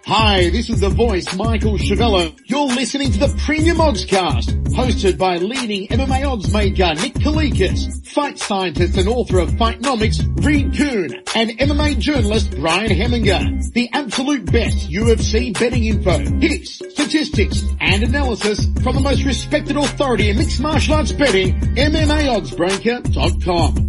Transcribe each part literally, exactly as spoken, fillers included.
Hi, this is the voice, Michael Chavello. You're listening to the Premium Oddscast, hosted by leading M M A odds maker Nick Kalikas, fight scientist and author of Fightnomics Reed Kuhn, and M M A journalist Brian Heminger. The absolute best U F C betting info, hits, statistics, and analysis from the most respected authority in mixed martial arts betting, M M A odds breaker dot com.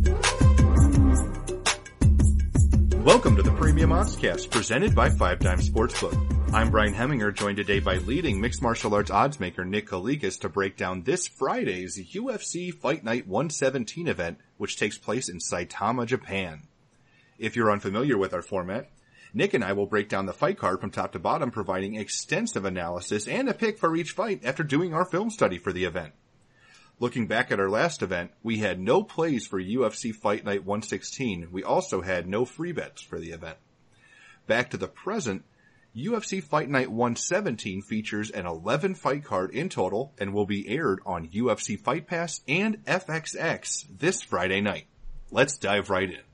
Welcome to the Premium Oddscast, presented by Five Dime Sportsbook. I'm Brian Heminger, joined today by leading mixed martial arts odds maker Nick Kalikas to break down this Friday's U F C Fight Night one seventeen event, which takes place in Saitama, Japan. If you're unfamiliar with our format, Nick and I will break down the fight card from top to bottom, providing extensive analysis and a pick for each fight after doing our film study for the event. Looking back at our last event, we had no plays for U F C Fight Night one sixteen. We also had no free bets for the event. Back to the present, U F C Fight Night one seventeen features an eleven fight card in total and will be aired on U F C Fight Pass and F X X this Friday night. Let's dive right in.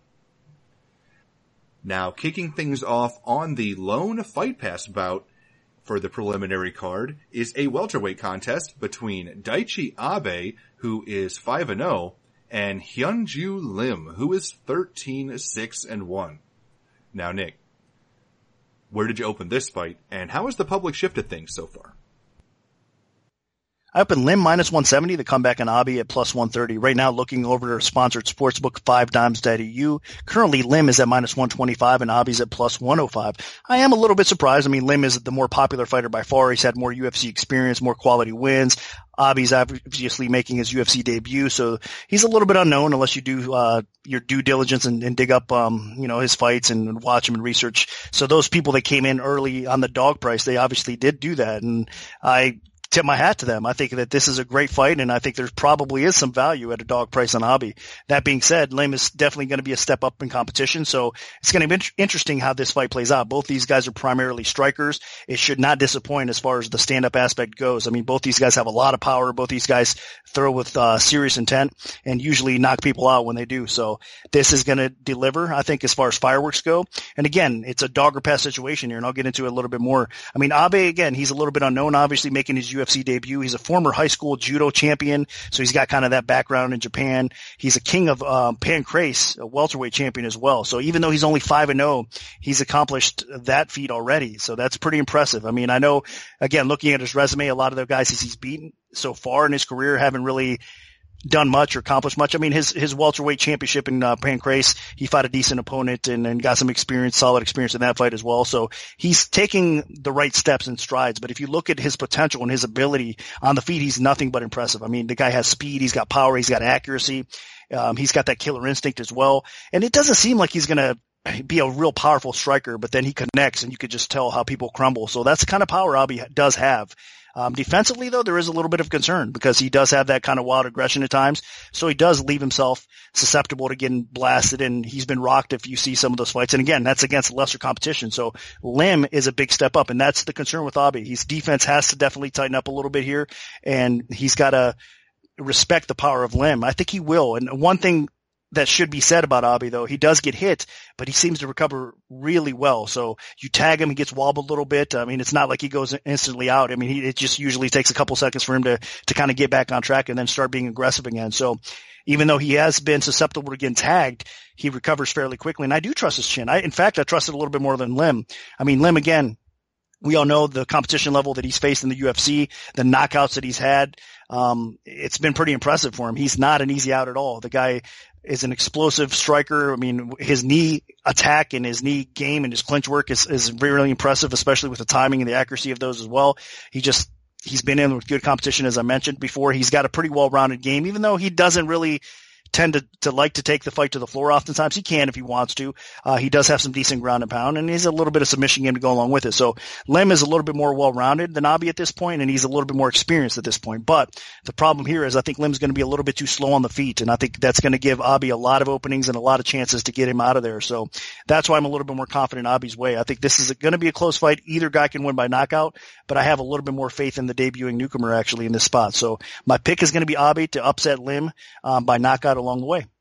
Now, kicking things off on the lone Fight Pass bout for the preliminary card is a welterweight contest between Daichi Abe, who is five and oh, and Hyunju Lim, who is thirteen six and one. Now, Nick, where did you open this fight, and how has the public shifted things so far? I opened Lim minus one seventy, the comeback on Abe at plus one thirty. Right now, looking over to our sponsored sportsbook, five dimes dot e u. Currently, Lim is at minus one twenty-five and Abe's at plus one oh five. I am a little bit surprised. I mean, Lim is the more popular fighter by far. He's had more U F C experience, more quality wins. Abe's obviously making his U F C debut, so he's a little bit unknown unless you do uh your due diligence and, and dig up um you know his fights and watch him and research. So those people that came in early on the dog price, they obviously did do that, and I tip my hat to them. I think that this is a great fight, and I think there probably is some value at a dog price on Abe. That being said, Lim is definitely going to be a step up in competition, so it's going to be interesting how this fight plays out. Both these guys are primarily strikers. It should not disappoint as far as the stand-up aspect goes. I mean, both these guys have a lot of power. Both these guys throw with uh, serious intent and usually knock people out when they do. So this is going to deliver, I think, as far as fireworks go. And again, it's a dog or pass situation here, and I'll get into it a little bit more. I mean, Abe, again, he's a little bit unknown, obviously making his U F C debut. He's a former high school judo champion, so he's got kind of that background in Japan. He's a king of um, Pancrase, a welterweight champion as well. So even though he's only five and oh, he's accomplished that feat already. So that's pretty impressive. I mean, I know, again, looking at his resume, a lot of the guys he's beaten so far in his career haven't really done much or accomplished much. I mean, his, his welterweight championship in uh, Pancrase, he fought a decent opponent and, and got some experience, solid experience in that fight as well. So he's taking the right steps and strides. But if you look at his potential and his ability on the feet, he's nothing but impressive. I mean, the guy has speed, he's got power, he's got accuracy. Um, he's got that killer instinct as well. And it doesn't seem like he's going to be a real powerful striker, but then he connects and you could just tell how people crumble. So that's the kind of power Abe does have. Um, defensively though, there is a little bit of concern because he does have that kind of wild aggression at times. So he does leave himself susceptible to getting blasted, and he's been rocked if you see some of those fights. And again, that's against lesser competition. So Lim is a big step up, and that's the concern with Abe. His defense has to definitely tighten up a little bit here, and he's got to respect the power of Lim. I think he will. And one thing that should be said about Abe, though, he does get hit, but he seems to recover really well. So you tag him, he gets wobbled a little bit. I mean, it's not like he goes instantly out. I mean, he, it just usually takes a couple seconds for him to, to kind of get back on track and then start being aggressive again. So even though he has been susceptible to getting tagged, he recovers fairly quickly. And I do trust his chin. I, in fact, I trust it a little bit more than Lim. I mean, Lim, again, we all know the competition level that he's faced in the U F C, the knockouts that he's had. Um, it's been pretty impressive for him. He's not an easy out at all. The guy is an explosive striker. I mean, his knee attack and his knee game and his clinch work is, is really impressive, especially with the timing and the accuracy of those as well. He just, he's been in with good competition, as I mentioned before. He's got a pretty well-rounded game, even though he doesn't really tend to, to like to take the fight to the floor oftentimes. He can if he wants to. Uh, he does have some decent ground and pound, and he's a little bit of submission game to go along with it. So Lim is a little bit more well-rounded than Abe at this point, and he's a little bit more experienced at this point. But the problem here is I think Lim's going to be a little bit too slow on the feet, and I think that's going to give Abe a lot of openings and a lot of chances to get him out of there. So that's why I'm a little bit more confident in Abe's way. I think this is going to be a close fight. Either guy can win by knockout, but I have a little bit more faith in the debuting newcomer actually in this spot. So my pick is going to be Abe to upset Lim um, by knockout along the way.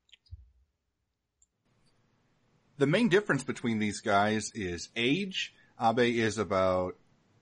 The main difference between these guys is age. Abe is about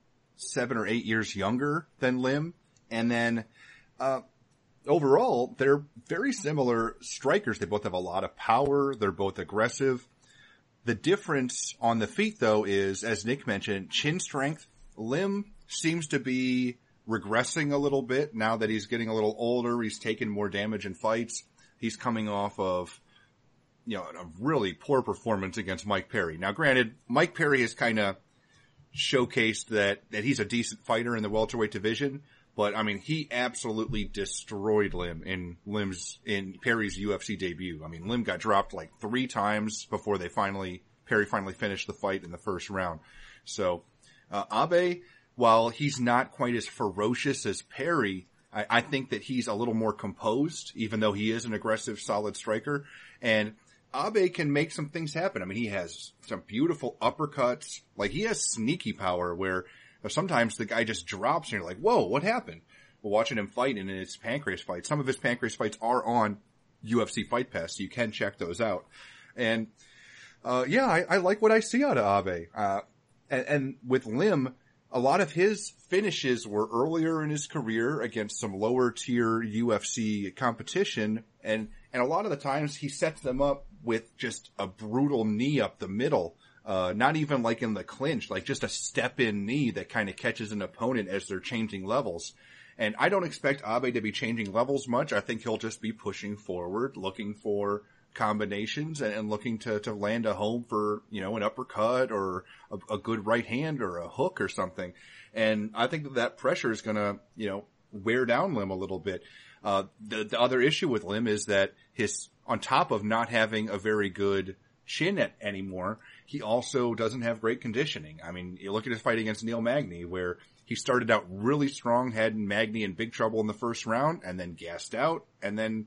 seven or eight years younger than Lim. And then, uh, overall, they're very similar strikers. They both have a lot of power. They're both aggressive. The difference on the feet, though, is, as Nick mentioned, chin strength. Lim seems to be regressing a little bit now that he's getting a little older. He's taken more damage in fights. He's coming off of, you know, a really poor performance against Mike Perry. Now, granted, Mike Perry has kind of showcased that, that he's a decent fighter in the welterweight division. But, I mean, he absolutely destroyed Lim in Lim's, in Perry's U F C debut. I mean, Lim got dropped like three times before they finally, Perry finally finished the fight in the first round. So, uh, Abe, while he's not quite as ferocious as Perry, I, I think that he's a little more composed, even though he is an aggressive, solid striker. And Abe can make some things happen. I mean, he has some beautiful uppercuts. Like, he has sneaky power where sometimes the guy just drops and you're like, whoa, what happened? Well, watching him fight in his Pancrase fights, some of his Pancrase fights are on U F C Fight Pass, so you can check those out. And, uh, yeah, I, I like what I see out of Abe. Uh, and, and with Lim, a lot of his finishes were earlier in his career against some lower tier U F C competition. And, and a lot of the times he sets them up with just a brutal knee up the middle. Uh, not even like in the clinch, like just a step-in knee that kind of catches an opponent as they're changing levels. And I don't expect Abe to be changing levels much. I think he'll just be pushing forward, looking for combinations and, and looking to, to land a home for, you know, an uppercut or a, a good right hand or a hook or something. And I think that that pressure is going to, you know, wear down Lim a little bit. Uh, the, the other issue with Lim is that his, on top of not having a very good chin at, anymore, he also doesn't have great conditioning. I mean, you look at his fight against Neil Magny, where he started out really strong, had Magny in big trouble in the first round, and then gassed out, and then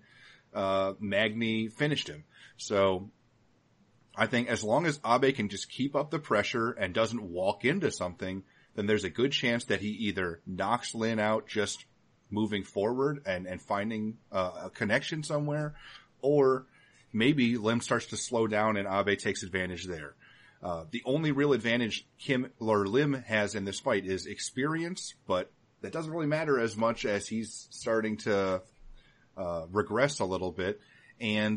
uh Magny finished him. So I think as long as Abe can just keep up the pressure and doesn't walk into something, then there's a good chance that he either knocks Lin out just moving forward and, and finding uh, a connection somewhere, or maybe Lim starts to slow down and Abe takes advantage there. Uh, the only real advantage him or Lim has in this fight is experience, but that doesn't really matter as much as he's starting to uh regress a little bit. And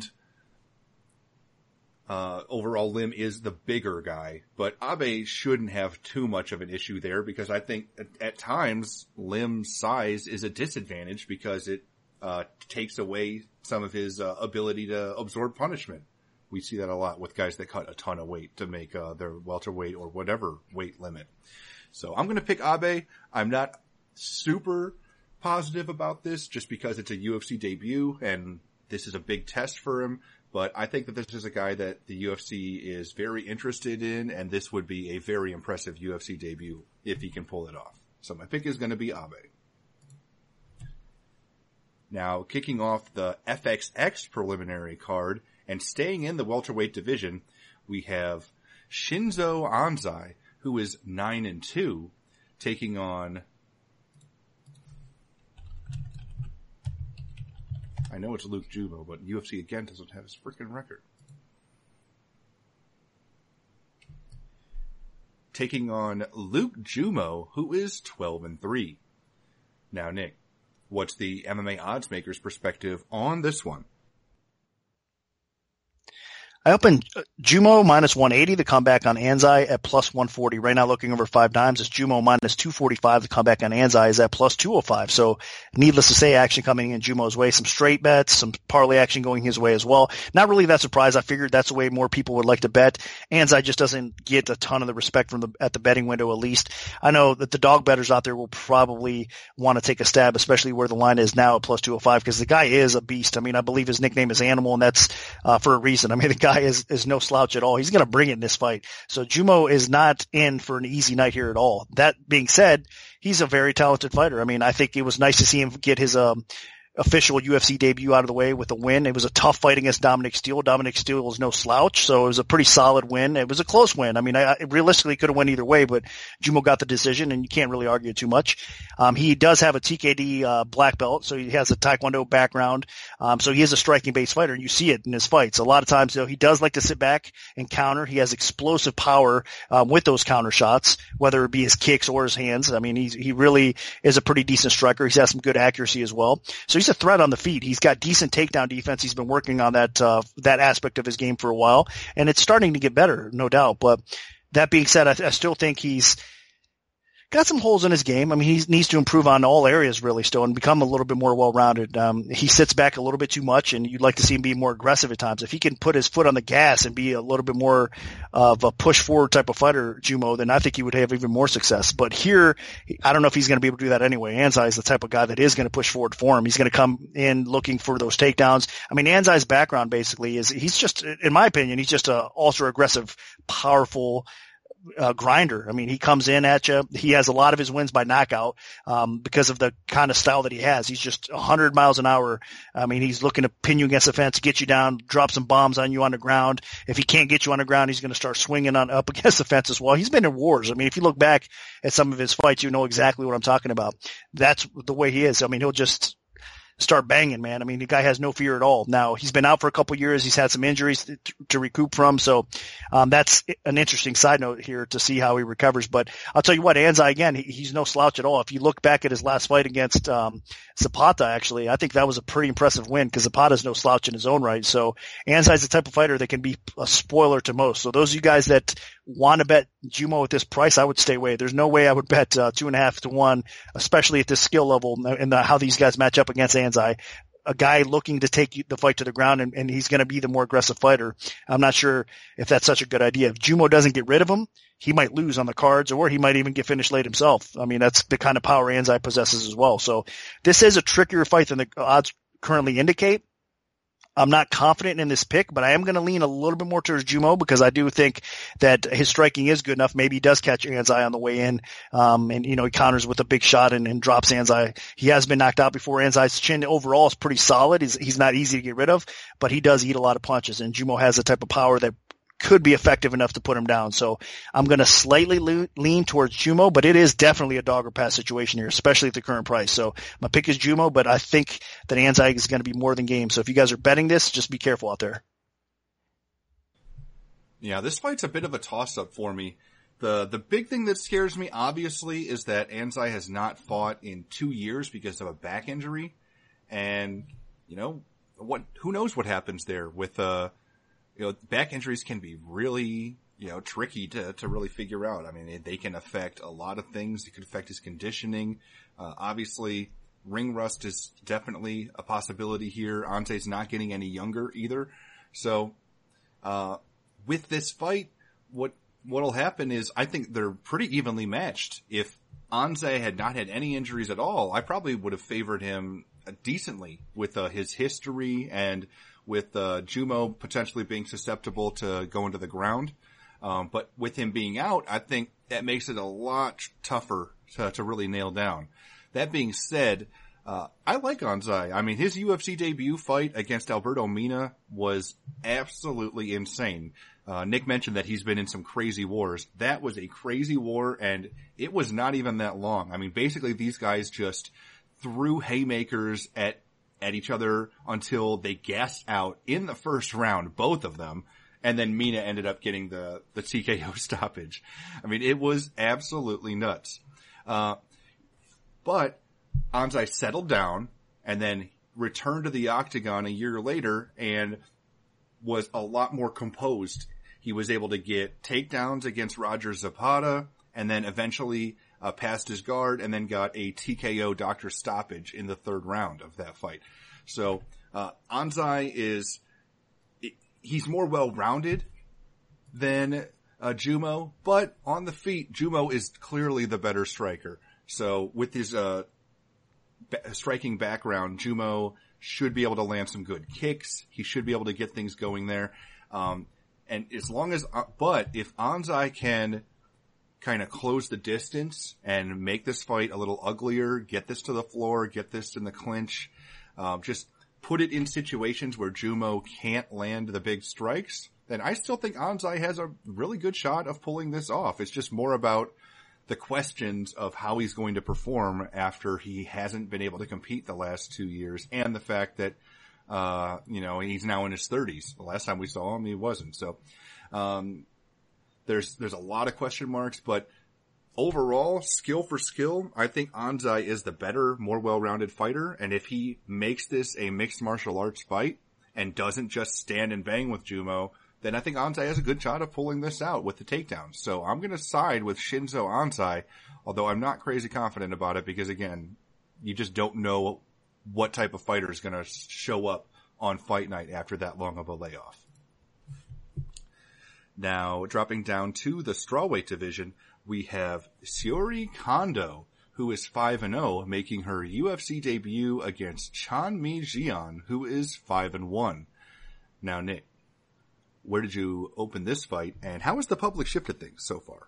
uh overall, Lim is the bigger guy, but Abe shouldn't have too much of an issue there, because I think at, at times Lim's size is a disadvantage because it uh takes away some of his uh, ability to absorb punishment. We see that a lot with guys that cut a ton of weight to make uh, their welterweight or whatever weight limit. So I'm going to pick Abe. I'm not super positive about this just because it's a U F C debut and this is a big test for him. But I think that this is a guy that the U F C is very interested in, and this would be a very impressive U F C debut if he can pull it off. So my pick is going to be Abe. Now, kicking off the F X X preliminary card and staying in the welterweight division, we have Shinzo Anzai, who is nine and two, taking on, I know it's Luke Jumo, but U F C again doesn't have his freaking record. Taking on Luke Jumo, who is twelve and three. Now, Nick, what's the M M A odds maker's perspective on this one? I opened Jumo minus one eighty, the comeback on Anzai at plus one forty. Right now, looking over five dimes, it's Jumo minus two forty-five. The comeback on Anzai is at plus two oh five. So needless to say, action coming in Jumo's way. Some straight bets, some parlay action going his way as well. Not really that surprised. I figured that's the way more people would like to bet. Anzai just doesn't get a ton of the respect from the, at the betting window, at least. I know that the dog bettors out there will probably want to take a stab, especially where the line is now at plus two oh five, because the guy is a beast. I mean, I believe his nickname is Animal, and that's uh, for a reason. I mean, the guy is, is no slouch at all. He's going to bring it in this fight. So Jumo is not in for an easy night here at all. That being said, he's a very talented fighter. I mean, I think it was nice to see him get his, um, official U F C debut out of the way with a win. It was a tough fight against Dominic Steele. Dominic Steele was no slouch, so it was a pretty solid win. It was a close win. I mean, I, I realistically could have went either way, but Jumo got the decision, and you can't really argue too much. Um, he does have a T K D uh, black belt, so he has a Taekwondo background. Um, so he is a striking-based fighter, and you see it in his fights. A lot of times, though, he does like to sit back and counter. He has explosive power um, with those counter shots, whether it be his kicks or his hands. I mean, he's, he really is a pretty decent striker. He's has some good accuracy as well. So he's a threat on the feet. He's got decent takedown defense. He's been working on that, uh, that aspect of his game for a while, and it's starting to get better, no doubt. But that being said, I, I still think he's got some holes in his game. I mean, he needs to improve on all areas really still and become a little bit more well-rounded. Um, he sits back a little bit too much, and you'd like to see him be more aggressive at times. If he can put his foot on the gas and be a little bit more of a push-forward type of fighter, Jumo, then I think he would have even more success. But here, I don't know if he's going to be able to do that anyway. Anzai is the type of guy that is going to push forward for him. He's going to come in looking for those takedowns. I mean, Anzai's background basically is he's just, in my opinion, he's just a ultra-aggressive, powerful Uh, grinder. I mean, he comes in at you. He has a lot of his wins by knockout, um, because of the kind of style that he has. He's just a hundred miles an hour. I mean, he's looking to pin you against the fence, get you down, drop some bombs on you on the ground. If he can't get you on the ground, he's going to start swinging on up against the fence as well. He's been in wars. I mean, if you look back at some of his fights, you know exactly what I'm talking about. That's the way he is. I mean, he'll just start banging, man. I mean, the guy has no fear at all. Now, he's been out for a couple of years. He's had some injuries to, to recoup from. So, um, that's an interesting side note here to see how he recovers. But I'll tell you what, Anzai, again, he, he's no slouch at all. If you look back at his last fight against, um, Zapata, actually, I think that was a pretty impressive win because Zapata's no slouch in his own right. So Anzai's the type of fighter that can be a spoiler to most. So those of you guys that want to bet Jumo at this price, I would stay away. There's no way I would bet, uh, two and a half to one, especially at this skill level and the, how these guys match up against Anzai. A guy looking to take the fight to the ground, and, and he's going to be the more aggressive fighter. I'm not sure if that's such a good idea. If Jumo doesn't get rid of him, he might lose on the cards, or he might even get finished late himself. I mean, that's the kind of power Anzai possesses as well. So this is a trickier fight than the odds currently indicate. I'm not confident in this pick, but I am going to lean a little bit more towards Jumo because I do think that his striking is good enough. Maybe he does catch Anzai on the way in, um, and, you know, he counters with a big shot and, and drops Anzai. He has been knocked out before. Anzai's chin overall is pretty solid. He's, he's not easy to get rid of, but he does eat a lot of punches, and Jumo has the type of power that could be effective enough to put him down. So I'm going to slightly le- lean towards Jumo, but it is definitely a dog or pass situation here, especially at the current price. So my pick is Jumo, but I think that Anzai is going to be more than game. So if you guys are betting this, just be careful out there. Yeah, this fight's a bit of a toss-up for me. The the big thing that scares me, obviously, is that Anzai has not fought in two years because of a back injury. And, you know, what? who knows what happens there with uh You know, back injuries can be really, you know, tricky to, to really figure out. I mean, they can affect a lot of things. It could affect his conditioning. Uh, obviously, ring rust is definitely a possibility here. Anzai's not getting any younger either. So, uh, with this fight, what, what'll happen is I think they're pretty evenly matched. If Anzai had not had any injuries at all, I probably would have favored him decently with uh, his history and with uh, Jumo potentially being susceptible to going to the ground. Um, but with him being out, I think that makes it a lot tougher to, to really nail down. That being said, uh, I like Anzai. I mean, his U F C debut fight against Alberto Mina was absolutely insane. Uh, Nick mentioned that he's been in some crazy wars. That was a crazy war, and it was not even that long. I mean, basically these guys just threw haymakers at at each other until they gassed out in the first round, both of them, and then Mina ended up getting the, the T K O stoppage. I mean, it was absolutely nuts. Uh, but Anzai settled down and then returned to the octagon a year later and was a lot more composed. He was able to get takedowns against Roger Zapata, and then eventually Uh, passed his guard and then got a T K O doctor stoppage in the third round of that fight. So, uh, Anzai is, he's more well-rounded than, uh, Jumo, but on the feet, Jumo is clearly the better striker. So with his, uh, b- striking background, Jumo should be able to land some good kicks. He should be able to get things going there. Um, and as long as, uh, but if Anzai can kind of close the distance and make this fight a little uglier, get this to the floor, get this in the clinch, um, just put it in situations where Jumo can't land the big strikes, then I still think Anzai has a really good shot of pulling this off. It's just more about the questions of how he's going to perform after he hasn't been able to compete the last two years, and the fact that, uh, you know, he's now in his thirties. The last time we saw him, he wasn't. So, um, there's, there's a lot of question marks, but overall, skill for skill, I think Anzai is the better, more well-rounded fighter, and if he makes this a mixed martial arts fight and doesn't just stand and bang with Jumo, then I think Anzai has a good shot of pulling this out with the takedowns. So I'm going to side with Shinzo Anzai, although I'm not crazy confident about it because, again, you just don't know what type of fighter is going to show up on fight night after that long of a layoff. Now, dropping down to the strawweight division, we have Syuri Kondo, who is five and oh, making her U F C debut against Chanmi Jian, who is five and one. Now, Nick, where did you open this fight, and how has the public shifted things so far?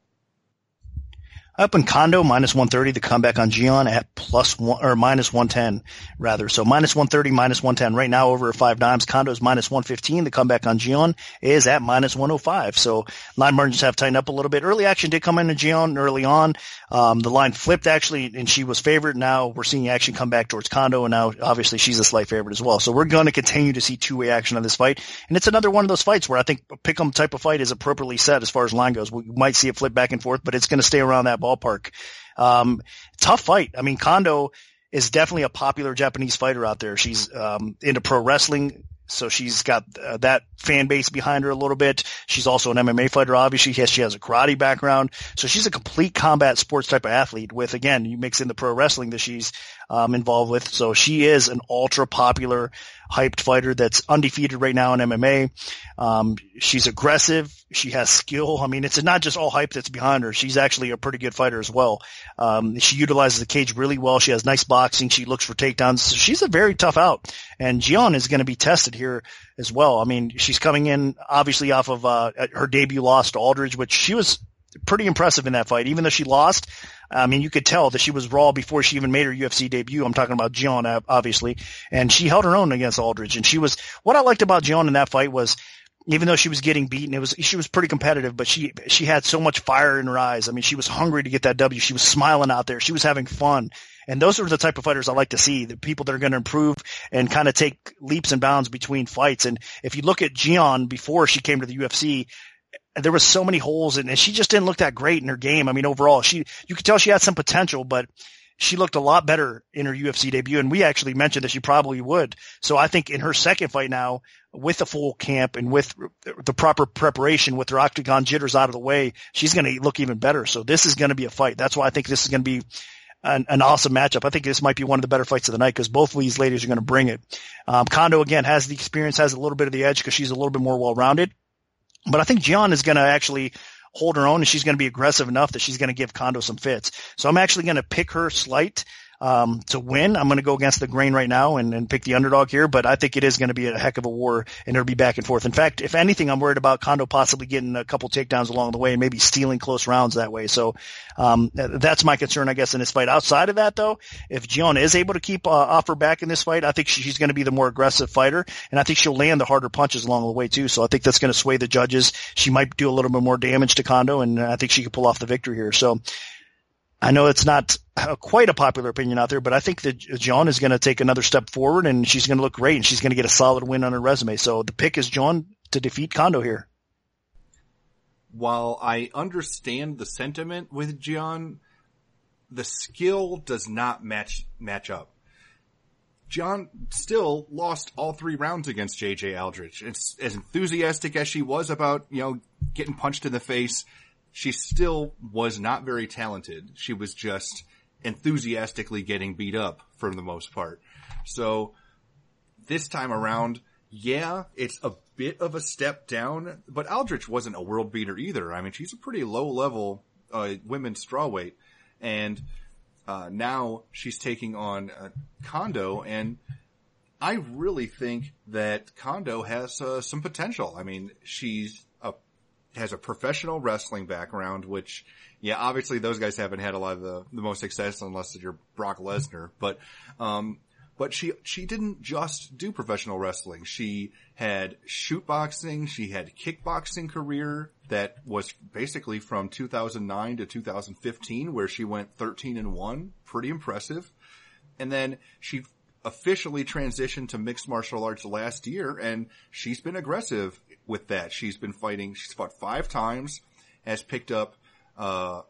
I opened Kondo minus one thirty, the comeback on Jian at plus one, or minus one ten, rather. So minus one thirty, minus one ten. Right now over at five dimes, Kondo's minus one fifteen. The comeback on Jian is at minus one oh five. So line margins have tightened up a little bit. Early action did come into Jian early on. Um, the line flipped actually, and she was favored. Now we're seeing action come back towards Kondo, and now obviously she's a slight favorite as well. So we're going to continue to see two-way action on this fight. And it's another one of those fights where I think a pick'em type of fight is appropriately set as far as line goes. We might see it flip back and forth, but it's going to stay around that ballpark. Um, tough fight. I mean, Kondo is definitely a popular Japanese fighter out there. She's, um, into pro wrestling. So she's got uh, that fan base behind her a little bit. She's also an M M A fighter, obviously. Yes, she has a karate background. So she's a complete combat sports type of athlete with, again, you mix in the pro wrestling that she's um, involved with. So she is an ultra popular, hyped fighter that's undefeated right now in M M A. Um, she's aggressive. She has skill. I mean, it's not just all hype that's behind her. She's actually a pretty good fighter as well. Um, she utilizes the cage really well. She has nice boxing. She looks for takedowns. So she's a very tough out. And Jian is going to be tested here as well. I mean, she's coming in obviously off of uh, her debut loss to Aldridge, which she was pretty impressive in that fight. Even though she lost, I mean, you could tell that she was raw before she even made her U F C debut. I'm talking about Jian, obviously. And she held her own against Aldridge. And she was, what I liked about Jian in that fight was, even though she was getting beaten, it was, she was pretty competitive, but she, she had so much fire in her eyes. I mean, she was hungry to get that W. She was smiling out there. She was having fun. And those are the type of fighters I like to see, the people that are going to improve and kind of take leaps and bounds between fights. And if you look at Jian before she came to the U F C, there was so many holes in, and she just didn't look that great in her game. I mean, overall, she, you could tell she had some potential, but she looked a lot better in her U F C debut. And we actually mentioned that she probably would. So I think in her second fight now, with a full camp and with the proper preparation, with her octagon jitters out of the way, she's going to look even better. So this is going to be a fight. That's why I think this is going to be An, an awesome matchup. I think this might be one of the better fights of the night because both of these ladies are going to bring it. Um, Kondo, again, has the experience, has a little bit of the edge because she's a little bit more well-rounded. But I think Jian is going to actually hold her own, and she's going to be aggressive enough that she's going to give Kondo some fits. So I'm actually going to pick her slight um, to win. I'm going to go against the grain right now and, and pick the underdog here, but I think it is going to be a heck of a war, and it'll be back and forth. In fact, if anything, I'm worried about Kondo possibly getting a couple takedowns along the way and maybe stealing close rounds that way. So um, that's my concern, I guess, in this fight. Outside of that, though, if Jian is able to keep uh, off her back in this fight, I think she's going to be the more aggressive fighter, and I think she'll land the harder punches along the way, too. So I think that's going to sway the judges. She might do a little bit more damage to Kondo, and I think she could pull off the victory here. So I know it's not uh, quite a popular opinion out there, but I think that Jian is going to take another step forward, and she's going to look great, and she's going to get a solid win on her resume. So the pick is Jian to defeat Kondo here. While I understand the sentiment with Jian, the skill does not match match up. Jian still lost all three rounds against J J Aldrich. It's as enthusiastic as she was about, you know, getting punched in the face. She still was not very talented. She was just enthusiastically getting beat up for the most part. So this time around, yeah, it's a bit of a step down, but Aldrich wasn't a world beater either. I mean, she's a pretty low level, uh, women's strawweight. And, uh, now she's taking on uh, Kondo, and I really think that Kondo has uh, some potential. I mean, she's a has a professional wrestling background, which, yeah, obviously those guys haven't had a lot of the, the most success unless you're Brock Lesnar. But, um, but she, she didn't just do professional wrestling. She had shoot boxing. She had kickboxing career that was basically from two thousand nine to two thousand fifteen, where she went thirteen and one. Pretty impressive. And then she officially transitioned to mixed martial arts last year, and she's been aggressive with that. She's been fighting. She's fought five times, has picked up, uh,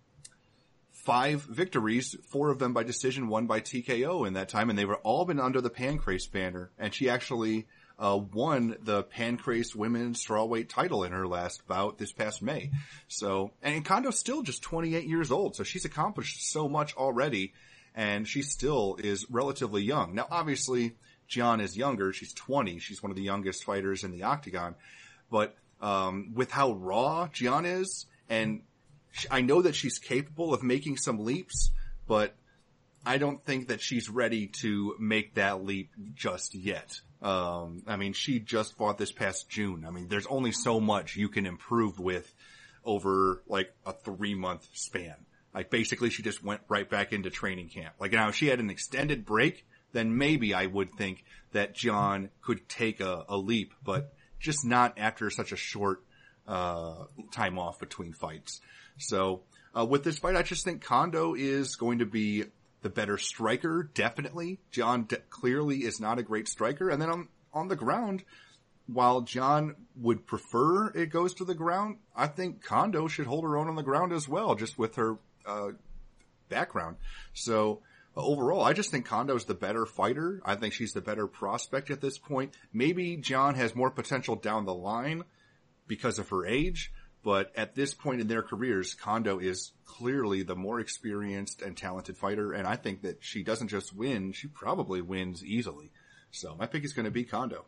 five victories, four of them by decision, one by T K O in that time, and they were all been under the Pancrase banner. And she actually uh won the Pancrase women's strawweight title in her last bout this past May. So, and Kondo's still just twenty-eight years old, so she's accomplished so much already, and she still is relatively young. Now, obviously, Gian is younger. She's twenty. She's one of the youngest fighters in the octagon. But um with how raw Gian is, and I know that she's capable of making some leaps, but I don't think that she's ready to make that leap just yet. Um, I mean, she just fought this past June. I mean, there's only so much you can improve with over like a three month span. Like basically she just went right back into training camp. Like now if she had an extended break, then maybe I would think that Gian could take a, a leap, but just not after such a short uh time off between fights. So, uh, with this fight, I just think Kondo is going to be the better striker, definitely. Gian de- clearly is not a great striker. And then on, on the ground, while Gian would prefer it goes to the ground, I think Kondo should hold her own on the ground as well, just with her, uh, background. So, uh, overall, I just think Kondo's the better fighter. I think she's the better prospect at this point. Maybe Gian has more potential down the line because of her age. But at this point in their careers, Kondo is clearly the more experienced and talented fighter, and I think that she doesn't just win, she probably wins easily. So my pick is going to be Kondo.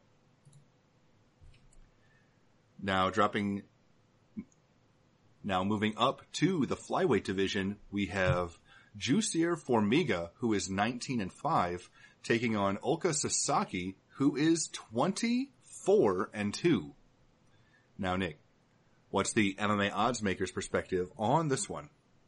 Now dropping, now moving up to the flyweight division, we have Jussier Formiga, who is nineteen and five, taking on Ulka Sasaki, who is twenty-four and two. Now, Nick, what's the M M A odds maker's perspective on this one?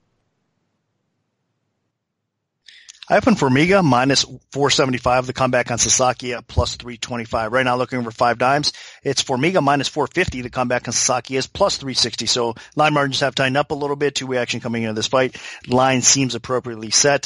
I opened Formiga minus four seventy-five. The comeback on Sasaki at plus three twenty-five. Right now looking over five dimes. It's Formiga minus four fifty. The comeback on Sasaki is plus three sixty. So line margins have tightened up a little bit. Two-way action coming into this fight. Line seems appropriately set.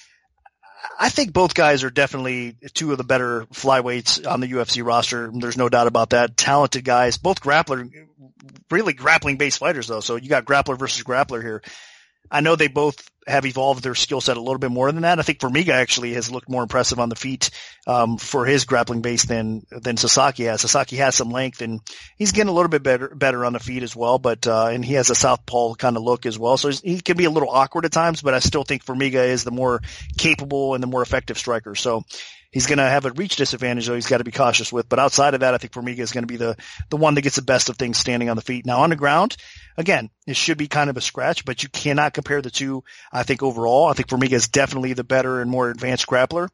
I think both guys are definitely two of the better flyweights on the U F C roster. There's no doubt about that. Talented guys. Both grappler, really grappling-based fighters, though. So you got grappler versus grappler here. I know they both have evolved their skill set a little bit more than that. I think Formiga actually has looked more impressive on the feet um for his grappling base than than Sasaki has. Sasaki has some length, and he's getting a little bit better better on the feet as well, but uh and he has a southpaw kind of look as well. So he can be a little awkward at times, but I still think Formiga is the more capable and the more effective striker. So he's going to have a reach disadvantage, though he's got to be cautious with. But outside of that, I think Formiga is going to be the the one that gets the best of things standing on the feet. Now on the ground, again, it should be kind of a scratch, but you cannot compare the two. I think overall, I think Formiga is definitely the better and more advanced grappler.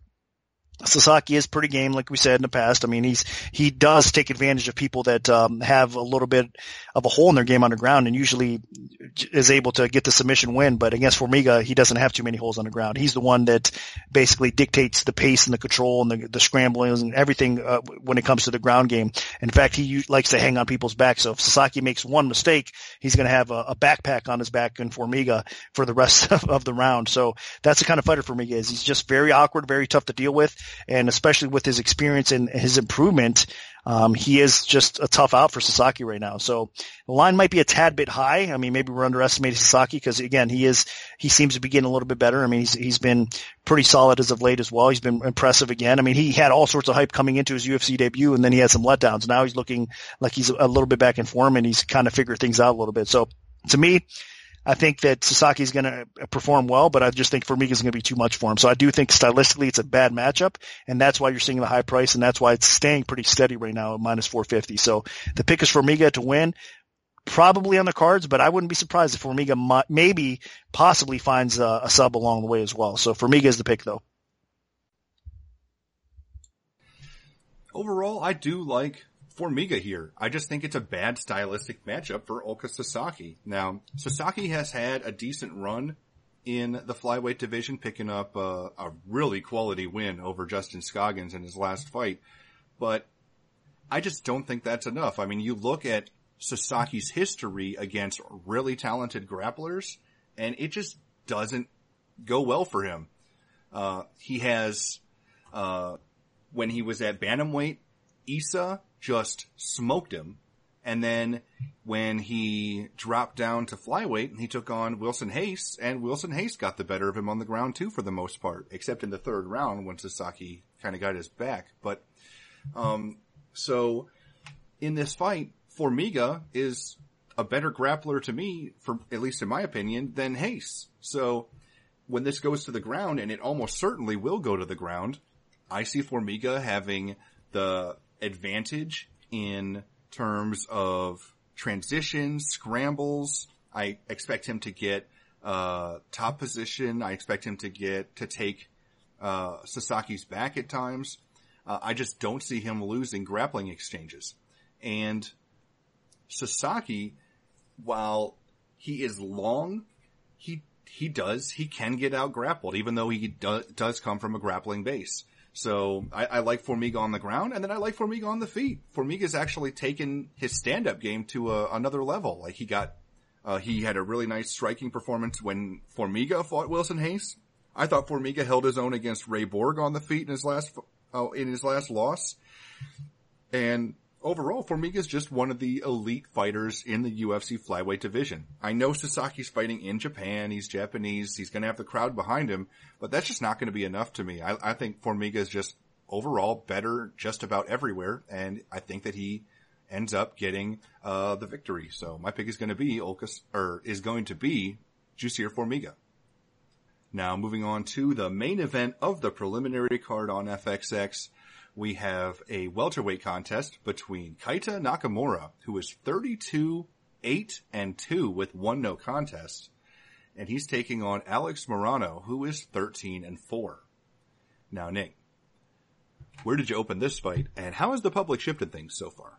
Sasaki is pretty game, like we said in the past. I mean, he's, he does take advantage of people that, um, have a little bit of a hole in their game underground and usually is able to get the submission win. But against Formiga, he doesn't have too many holes on the ground. He's the one that basically dictates the pace and the control and the, the scrambling and everything, uh, when it comes to the ground game. In fact, he likes to hang on people's backs. So if Sasaki makes one mistake, he's going to have a, a backpack on his back in Formiga for the rest of, of the round. So that's the kind of fighter Formiga is. He's just very awkward, very tough to deal with. And especially with his experience and his improvement, um, he is just a tough out for Sasaki right now. So the line might be a tad bit high. I mean, maybe we're underestimating Sasaki because again, he is, he seems to be getting a little bit better. I mean, he's, he's been pretty solid as of late as well. He's been impressive again. I mean, he had all sorts of hype coming into his U F C debut and then he had some letdowns. Now he's looking like he's a little bit back in form and he's kind of figured things out a little bit. So to me, I think that Sasaki is going to perform well, but I just think Formiga is going to be too much for him. So I do think stylistically it's a bad matchup, and that's why you're seeing the high price, and that's why it's staying pretty steady right now at minus four fifty. So the pick is Formiga to win, probably on the cards, but I wouldn't be surprised if Formiga might, maybe possibly finds a, a sub along the way as well. So Formiga is the pick, though. Overall, I do like Formiga here. I just think it's a bad stylistic matchup for Ulka Sasaki. Now, Sasaki has had a decent run in the flyweight division, picking up uh, a really quality win over Justin Scoggins in his last fight. But I just don't think that's enough. I mean, you look at Sasaki's history against really talented grapplers, and it just doesn't go well for him. Uh, he has, uh, when he was at bantamweight, Issa just smoked him. And then when he dropped down to flyweight, he took on Wilson Hayes, and Wilson Hayes got the better of him on the ground too for the most part, except in the third round when Sasaki kind of got his back. But, um, so in this fight, Formiga is a better grappler to me, for at least in my opinion, than Hayes. So when this goes to the ground, and it almost certainly will go to the ground, I see Formiga having the advantage in terms of transitions, scrambles. I expect him to get uh top position. I expect him to get to take uh Sasaki's back at times. Uh, I just don't see him losing grappling exchanges. And Sasaki, while he is long, he he does he can get out grappled, even though he do, does come from a grappling base. So I, I like Formiga on the ground, and then I like Formiga on the feet. Formiga's actually taken his stand-up game to a, another level. Like he got, uh, he had a really nice striking performance when Formiga fought Wilson Hayes. I thought Formiga held his own against Ray Borg on the feet in his last, uh, in his last loss. And overall, Formiga's just one of the elite fighters in the U F C flyweight division. I know Sasaki's fighting in Japan. He's Japanese. He's going to have the crowd behind him, but that's just not going to be enough to me. I, I think Formiga is just overall better just about everywhere, and I think that he ends up getting uh the victory. So my pick is going to be Olkas, or is going to be Jussier Formiga. Now moving on to the main event of the preliminary card on F X X. We have a welterweight contest between Keita Nakamura, who is thirty-two, eight, and two with one no contest, and he's taking on Alex Morono, who is thirteen and four. Now, Nick, where did you open this fight, and how has the public shifted things so far?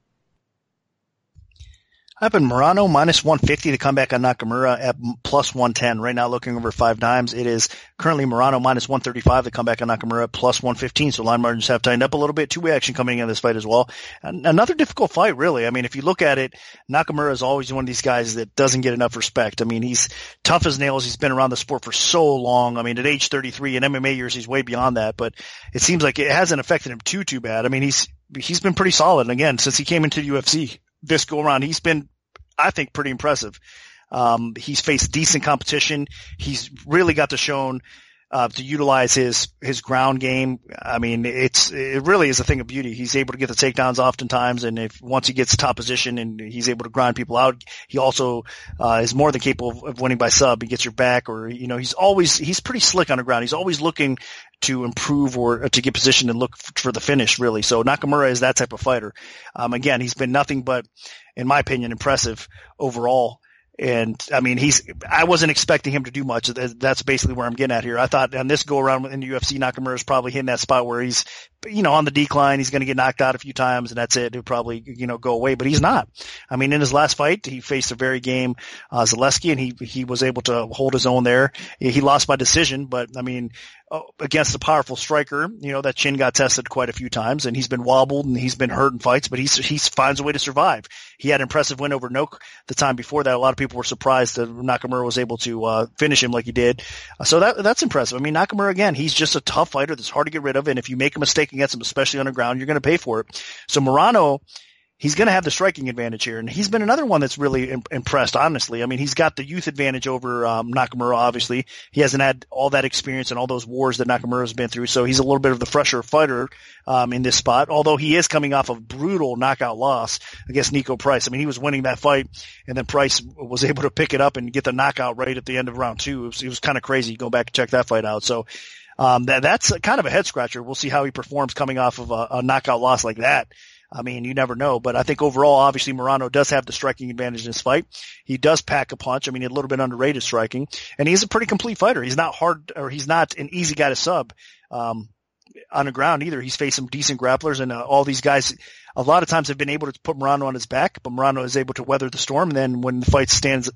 Up in Morono, minus one fifty to come back on Nakamura at plus one ten. Right now, looking over five dimes, it is currently Morono minus one thirty-five to come back on Nakamura at plus one fifteen. So line margins have tightened up a little bit. Two-way action coming in this fight as well. And another difficult fight, really. I mean, if you look at it, Nakamura is always one of these guys that doesn't get enough respect. I mean, he's tough as nails. He's been around the sport for so long. I mean, at age thirty-three in M M A years, he's way beyond that. But it seems like it hasn't affected him too, too bad. I mean, he's he's been pretty solid. And again, since he came into the U F C this go around, he's been, I think, pretty impressive. Um, he's faced decent competition. He's really got to shown, uh, to utilize his, his ground game. I mean, it's, it really is a thing of beauty. He's able to get the takedowns oftentimes. And if once he gets top position and he's able to grind people out, he also, uh, is more than capable of, of winning by sub. He gets your back, or, you know, he's always, he's pretty slick on the ground. He's always looking to improve or to get positioned and look for the finish, really. So Nakamura is that type of fighter. Um, again, he's been nothing but, in my opinion, impressive overall. And I mean, he's, I wasn't expecting him to do much. That's basically where I'm getting at here. I thought on this go around in the U F C, Nakamura is probably hitting that spot where he's, you know, on the decline. He's going to get knocked out a few times and that's it. He'll probably, you know, go away, but he's not. I mean, in his last fight, he faced a very game, uh, Zaleski, and he, he was able to hold his own there. He lost by decision, but I mean, against a powerful striker, you know, that chin got tested quite a few times, and he's been wobbled and he's been hurt in fights, but he's, he finds a way to survive. He had an impressive win over Noak the time before that. A lot of people were surprised that Nakamura was able to, uh, finish him like he did. So that, that's impressive. I mean, Nakamura, again, he's just a tough fighter that's hard to get rid of, and if you make a mistake against him, especially on the ground, you're going to pay for it. So Morono, he's going to have the striking advantage here. And he's been another one that's really im- impressed, honestly. I mean, he's got the youth advantage over um, Nakamura, obviously. He hasn't had all that experience and all those wars that Nakamura's been through, so he's a little bit of the fresher fighter um, in this spot, although he is coming off a brutal knockout loss against Nico Price. I mean, he was winning that fight, and then Price was able to pick it up and get the knockout right at the end of round two. It was, it was kind of crazy. Go back and check that fight out. So um, that, that's kind of a head-scratcher. We'll see how he performs coming off of a, a knockout loss like that. I mean, you never know, but I think overall, obviously, Morono does have the striking advantage in this fight. He does pack a punch. I mean, a little bit underrated striking, and he's a pretty complete fighter. He's not hard, or he's not an easy guy to sub, um, on the ground either. He's faced some decent grapplers, and uh, all these guys, a lot of times have been able to put Morono on his back, but Morono is able to weather the storm, and then when the fight stands,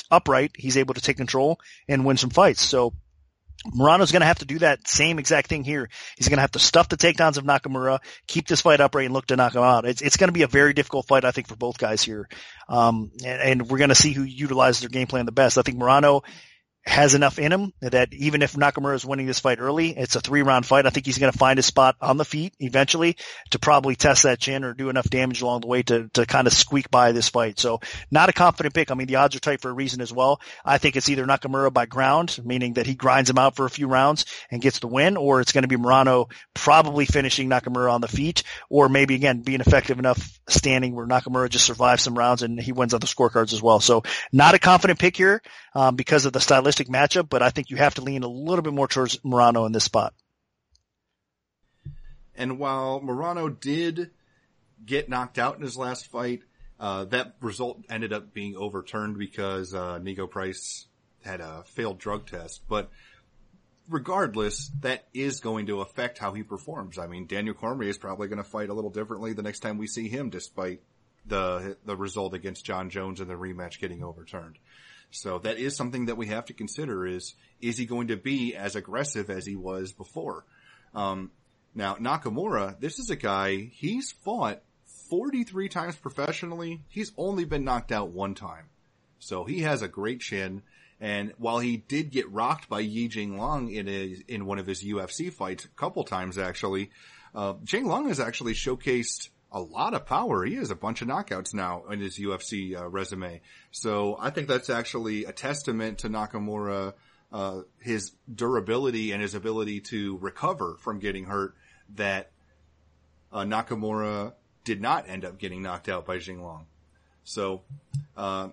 upright, he's able to take control and win some fights. So Murano's going to have to do that same exact thing here. He's going to have to stuff the takedowns of Nakamura, keep this fight upright, and look to knock him out. It's, it's going to be a very difficult fight, I think, for both guys here. Um, and, and we're going to see who utilizes their game plan the best. I think Murano has enough in him that even if Nakamura is winning this fight early, it's a three-round fight. I think he's going to find his spot on the feet eventually to probably test that chin or do enough damage along the way to, to kind of squeak by this fight. So not a confident pick. I mean, the odds are tight for a reason as well. I think it's either Nakamura by ground, meaning that he grinds him out for a few rounds and gets the win, or it's going to be Murano probably finishing Nakamura on the feet, or maybe, again, being effective enough standing where Nakamura just survives some rounds and he wins on the scorecards as well. So not a confident pick here um, because of the stylistic matchup, but I think you have to lean a little bit more towards Murano in this spot. And while Murano did get knocked out in his last fight, uh, that result ended up being overturned because uh, Niko Price had a failed drug test. But regardless, that is going to affect how he performs. I mean, Daniel Cormier is probably going to fight a little differently the next time we see him, despite the the result against John Jones in the rematch getting overturned. So that is something that we have to consider is, is he going to be as aggressive as he was before? Um, now Nakamura, this is a guy, he's fought forty-three times professionally. He's only been knocked out one time. So he has a great chin. And while he did get rocked by Yi Jingliang in a, in one of his U F C fights, a couple times actually, uh, Jingliang has actually showcased a lot of power. He has a bunch of knockouts now in his U F C uh, resume. So I think that's actually a testament to Nakamura, uh, his durability and his ability to recover from getting hurt, that uh, Nakamura did not end up getting knocked out by Jingliang. So uh,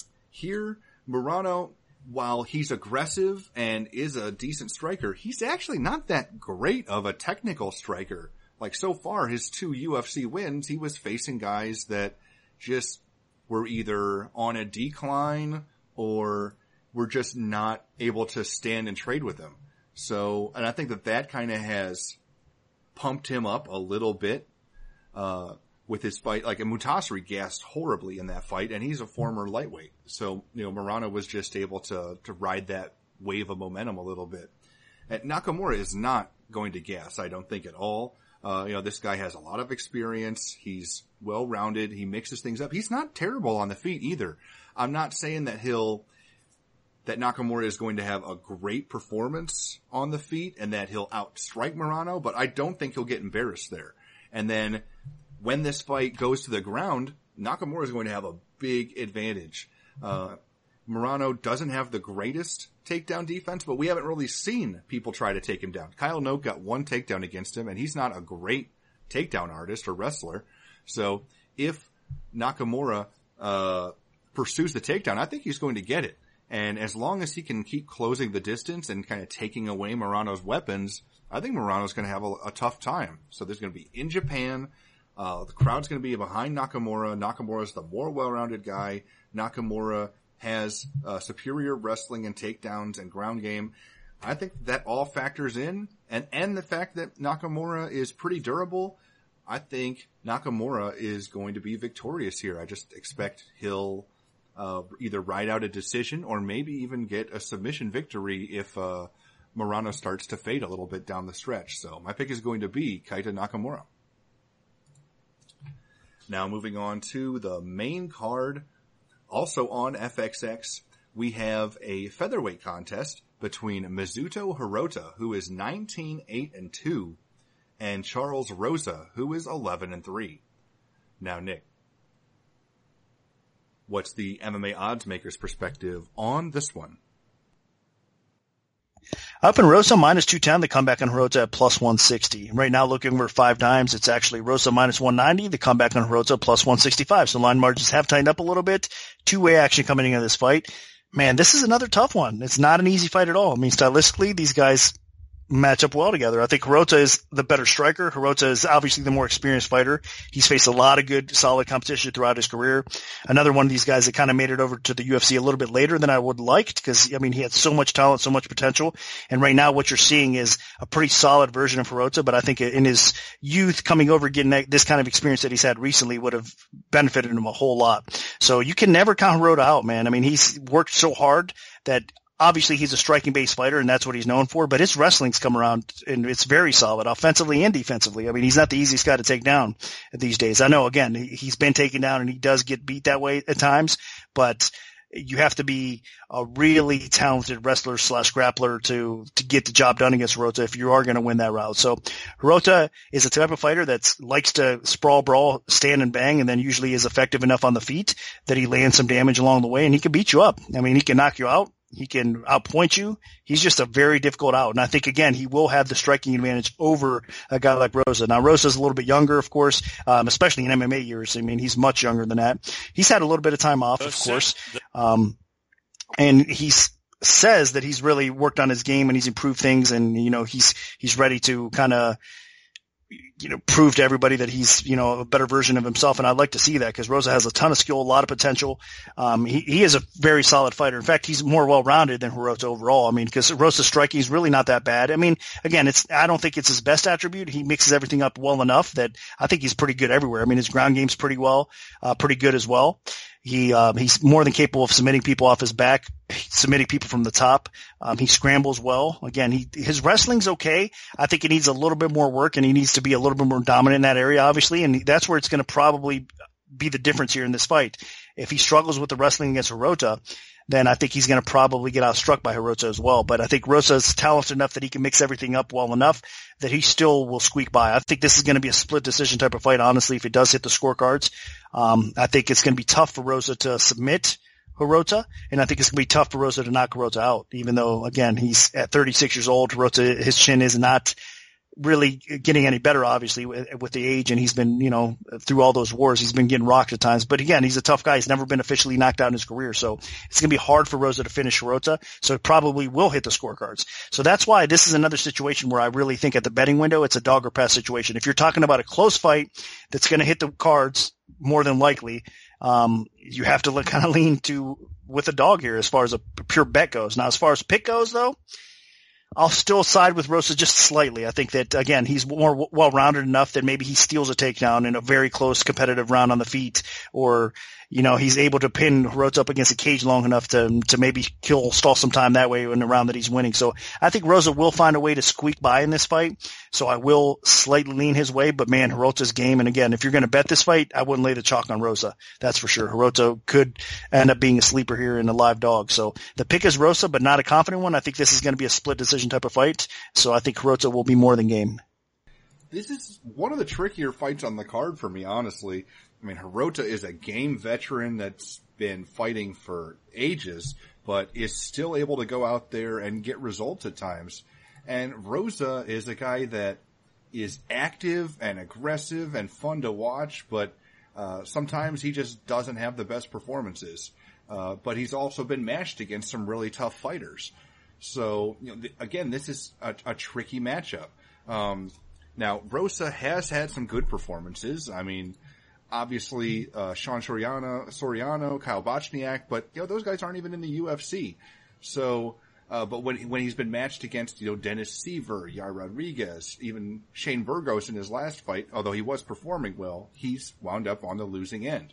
here, Murano, while he's aggressive and is a decent striker, he's actually not that great of a technical striker. Like, so far, his two U F C wins, he was facing guys that just were either on a decline or were just not able to stand and trade with him. So, and I think that that kind of has pumped him up a little bit, uh, with his fight. Like, Mutasari gassed horribly in that fight, and he's a former lightweight. So, you know, Murano was just able to, to ride that wave of momentum a little bit. And Nakamura is not going to gas, I don't think, at all. Uh, you know, this guy has a lot of experience. He's well-rounded. He mixes things up. He's not terrible on the feet either. I'm not saying that he'll, that Nakamura is going to have a great performance on the feet and that he'll outstrike Murano, but I don't think he'll get embarrassed there. And then when this fight goes to the ground, Nakamura is going to have a big advantage. Uh, Murano doesn't have the greatest takedown defense, but we haven't really seen people try to take him down. Kyle Noke got one takedown against him, and he's not a great takedown artist or wrestler. So if Nakamura uh pursues the takedown, I think he's going to get it. And as long as he can keep closing the distance and kind of taking away Murano's weapons, I think Murano's going to have a, a tough time. So there's going to be in Japan. Uh the crowd's going to be behind Nakamura. Nakamura's the more well-rounded guy. Nakamura has uh, superior wrestling and takedowns and ground game. I think that all factors in, and and the fact that Nakamura is pretty durable, I think Nakamura is going to be victorious here. I just expect he'll uh, either ride out a decision or maybe even get a submission victory if uh, Murano starts to fade a little bit down the stretch. So my pick is going to be Keita Nakamura. Now moving on to the main card. Also on F X X, we have a featherweight contest between Mizuto Hirota, who is nineteen eight and two, and Charles Rosa, who is eleven and three. Now, Nick, what's the M M A odds maker's perspective on this one? Up in Rosa, minus two ten. The comeback on Hirota at plus one sixty. Right now, looking over five dimes, it's actually Rosa minus one ninety. The comeback on Hirota plus one sixty-five. So line margins have tightened up a little bit. Two-way action coming into this fight. Man, this is another tough one. It's not an easy fight at all. I mean, stylistically, these guys match up well together. I think Hirota is the better striker. Hirota is obviously the more experienced fighter. He's faced a lot of good, solid competition throughout his career. Another one of these guys that kind of made it over to the U F C a little bit later than I would like, because, I mean, he had so much talent, so much potential. And right now what you're seeing is a pretty solid version of Hirota, but I think in his youth coming over, getting that, this kind of experience that he's had recently would have benefited him a whole lot. So you can never count Hirota out, man. I mean, he's worked so hard that obviously he's a striking-based fighter, and that's what he's known for, but his wrestling's come around, and it's very solid, offensively and defensively. I mean, he's not the easiest guy to take down these days. I know, again, he's been taken down, and he does get beat that way at times, but you have to be a really talented wrestler slash grappler to, to get the job done against Hirota if you are going to win that route. So Hirota is a type of fighter that likes to sprawl, brawl, stand and bang, and then usually is effective enough on the feet that he lands some damage along the way, and he can beat you up. I mean, he can knock you out. He can outpoint you. He's just a very difficult out. And I think, again, he will have the striking advantage over a guy like Rosa. Now, Rosa's a little bit younger, of course, um, especially in M M A years. I mean, he's much younger than that. He's had a little bit of time off, of course. Um, and he says that he's really worked on his game and he's improved things, and, you know, he's, he's ready to kind of, you know, prove to everybody that he's, you know, a better version of himself. And I'd like to see that, because Rosa has a ton of skill, a lot of potential. Um, he, he is a very solid fighter. In fact, he's more well-rounded than Hirota overall. I mean, because Rosa's striking is really not that bad. I mean, again, it's, I don't think it's his best attribute. He mixes everything up well enough that I think he's pretty good everywhere. I mean, his ground game's pretty well, uh, pretty good as well. He, um, he's more than capable of submitting people off his back, submitting people from the top. Um, he scrambles well. Again, he, his wrestling's okay. I think it needs a little bit more work, and he needs to be a little bit more dominant in that area, obviously. And that's where it's going to probably be the difference here in this fight. If he struggles with the wrestling against Hirota, then I think he's going to probably get outstruck by Hirota as well. But I think Rosa's talented enough that he can mix everything up well enough that he still will squeak by. I think this is going to be a split decision type of fight, honestly, if it does hit the scorecards. Um, I think it's going to be tough for Rosa to submit Hirota, and I think it's going to be tough for Rosa to knock Hirota out, even though, again, he's at thirty-six years old. Hirota, his chin is not really getting any better, obviously, with, with the age, and he's been, you know, through all those wars, he's been getting rocked at times. But again, he's a tough guy. He's never been officially knocked out in his career, so it's going to be hard for Rosa to finish Hirota, so it probably will hit the scorecards. So that's why this is another situation where I really think at the betting window, it's a dog or pass situation. If you're talking about a close fight that's going to hit the cards more than likely, um, you have to kind of lean to with a dog here as far as a pure bet goes. Now, as far as pick goes, though, I'll still side with Rosa just slightly. I think that, again, he's more well-rounded enough that maybe he steals a takedown in a very close competitive round on the feet, or, you know, he's able to pin Hirota up against a cage long enough to to maybe kill, stall some time that way in the round that he's winning. So I think Rosa will find a way to squeak by in this fight. So I will slightly lean his way, but man, Hirota's game. And again, if you're going to bet this fight, I wouldn't lay the chalk on Rosa. That's for sure. Hirota could end up being a sleeper here in a live dog. So the pick is Rosa, but not a confident one. I think this is going to be a split decision type of fight. So I think Hirota will be more than game. This is one of the trickier fights on the card for me, honestly. I mean, Hirota is a game veteran that's been fighting for ages, but is still able to go out there and get results at times. And Rosa is a guy that is active and aggressive and fun to watch, but uh, sometimes he just doesn't have the best performances. Uh, but he's also been matched against some really tough fighters. So, you know, th- again, this is a, a tricky matchup. Um, now, Rosa has had some good performances. I mean, obviously, uh, Sean Soriano, Soriano, Kyle Bochniak, but, you know, those guys aren't even in the U F C. So, uh, but when, when he's been matched against, you know, Dennis Seaver, Yair Rodriguez, even Shane Burgos in his last fight, although he was performing well, he's wound up on the losing end.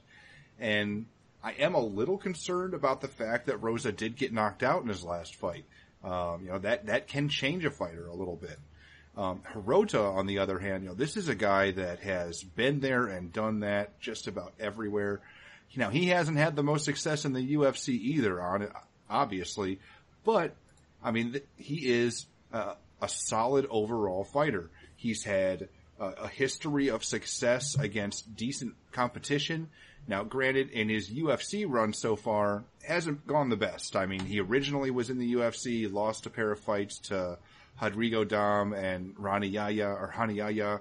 And I am a little concerned about the fact that Rosa did get knocked out in his last fight. Um, you know, that, that can change a fighter a little bit. Um, Hirota, on the other hand, you know, this is a guy that has been there and done that just about everywhere. You know, he hasn't had the most success in the U F C either, on it, obviously, but I mean, th- he is uh, a solid overall fighter. He's had uh, a history of success against decent competition. Now, granted, in his U F C run so far, hasn't gone the best. I mean, he originally was in the U F C, lost a pair of fights to Rodrigo Dam and Rani Yaya, or Hani Yaya,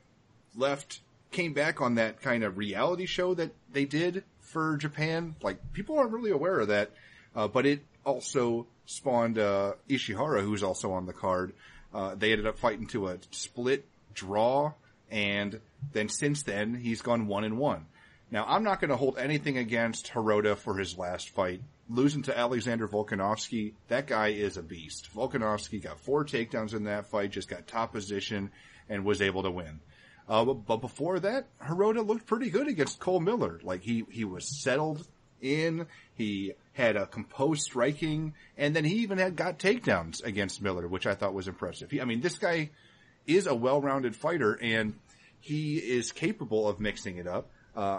left, came back on that kind of reality show that they did for Japan. Like, people aren't really aware of that, uh, but it also spawned uh, Ishihara, who's also on the card, Uh, they ended up fighting to a split draw, and then since then, he's gone one and one. Now, I'm not going to hold anything against Hirota for his last fight. Losing to Alexander Volkanovski, that guy is a beast. Volkanovski got four takedowns in that fight, just got top position, and was able to win. Uh, but, but before that, Hirota looked pretty good against Cole Miller. Like, he, he was settled in, he had a composed striking, and then he even had got takedowns against Miller, which I thought was impressive. He, I mean, this guy is a well-rounded fighter, and he is capable of mixing it up. Uh,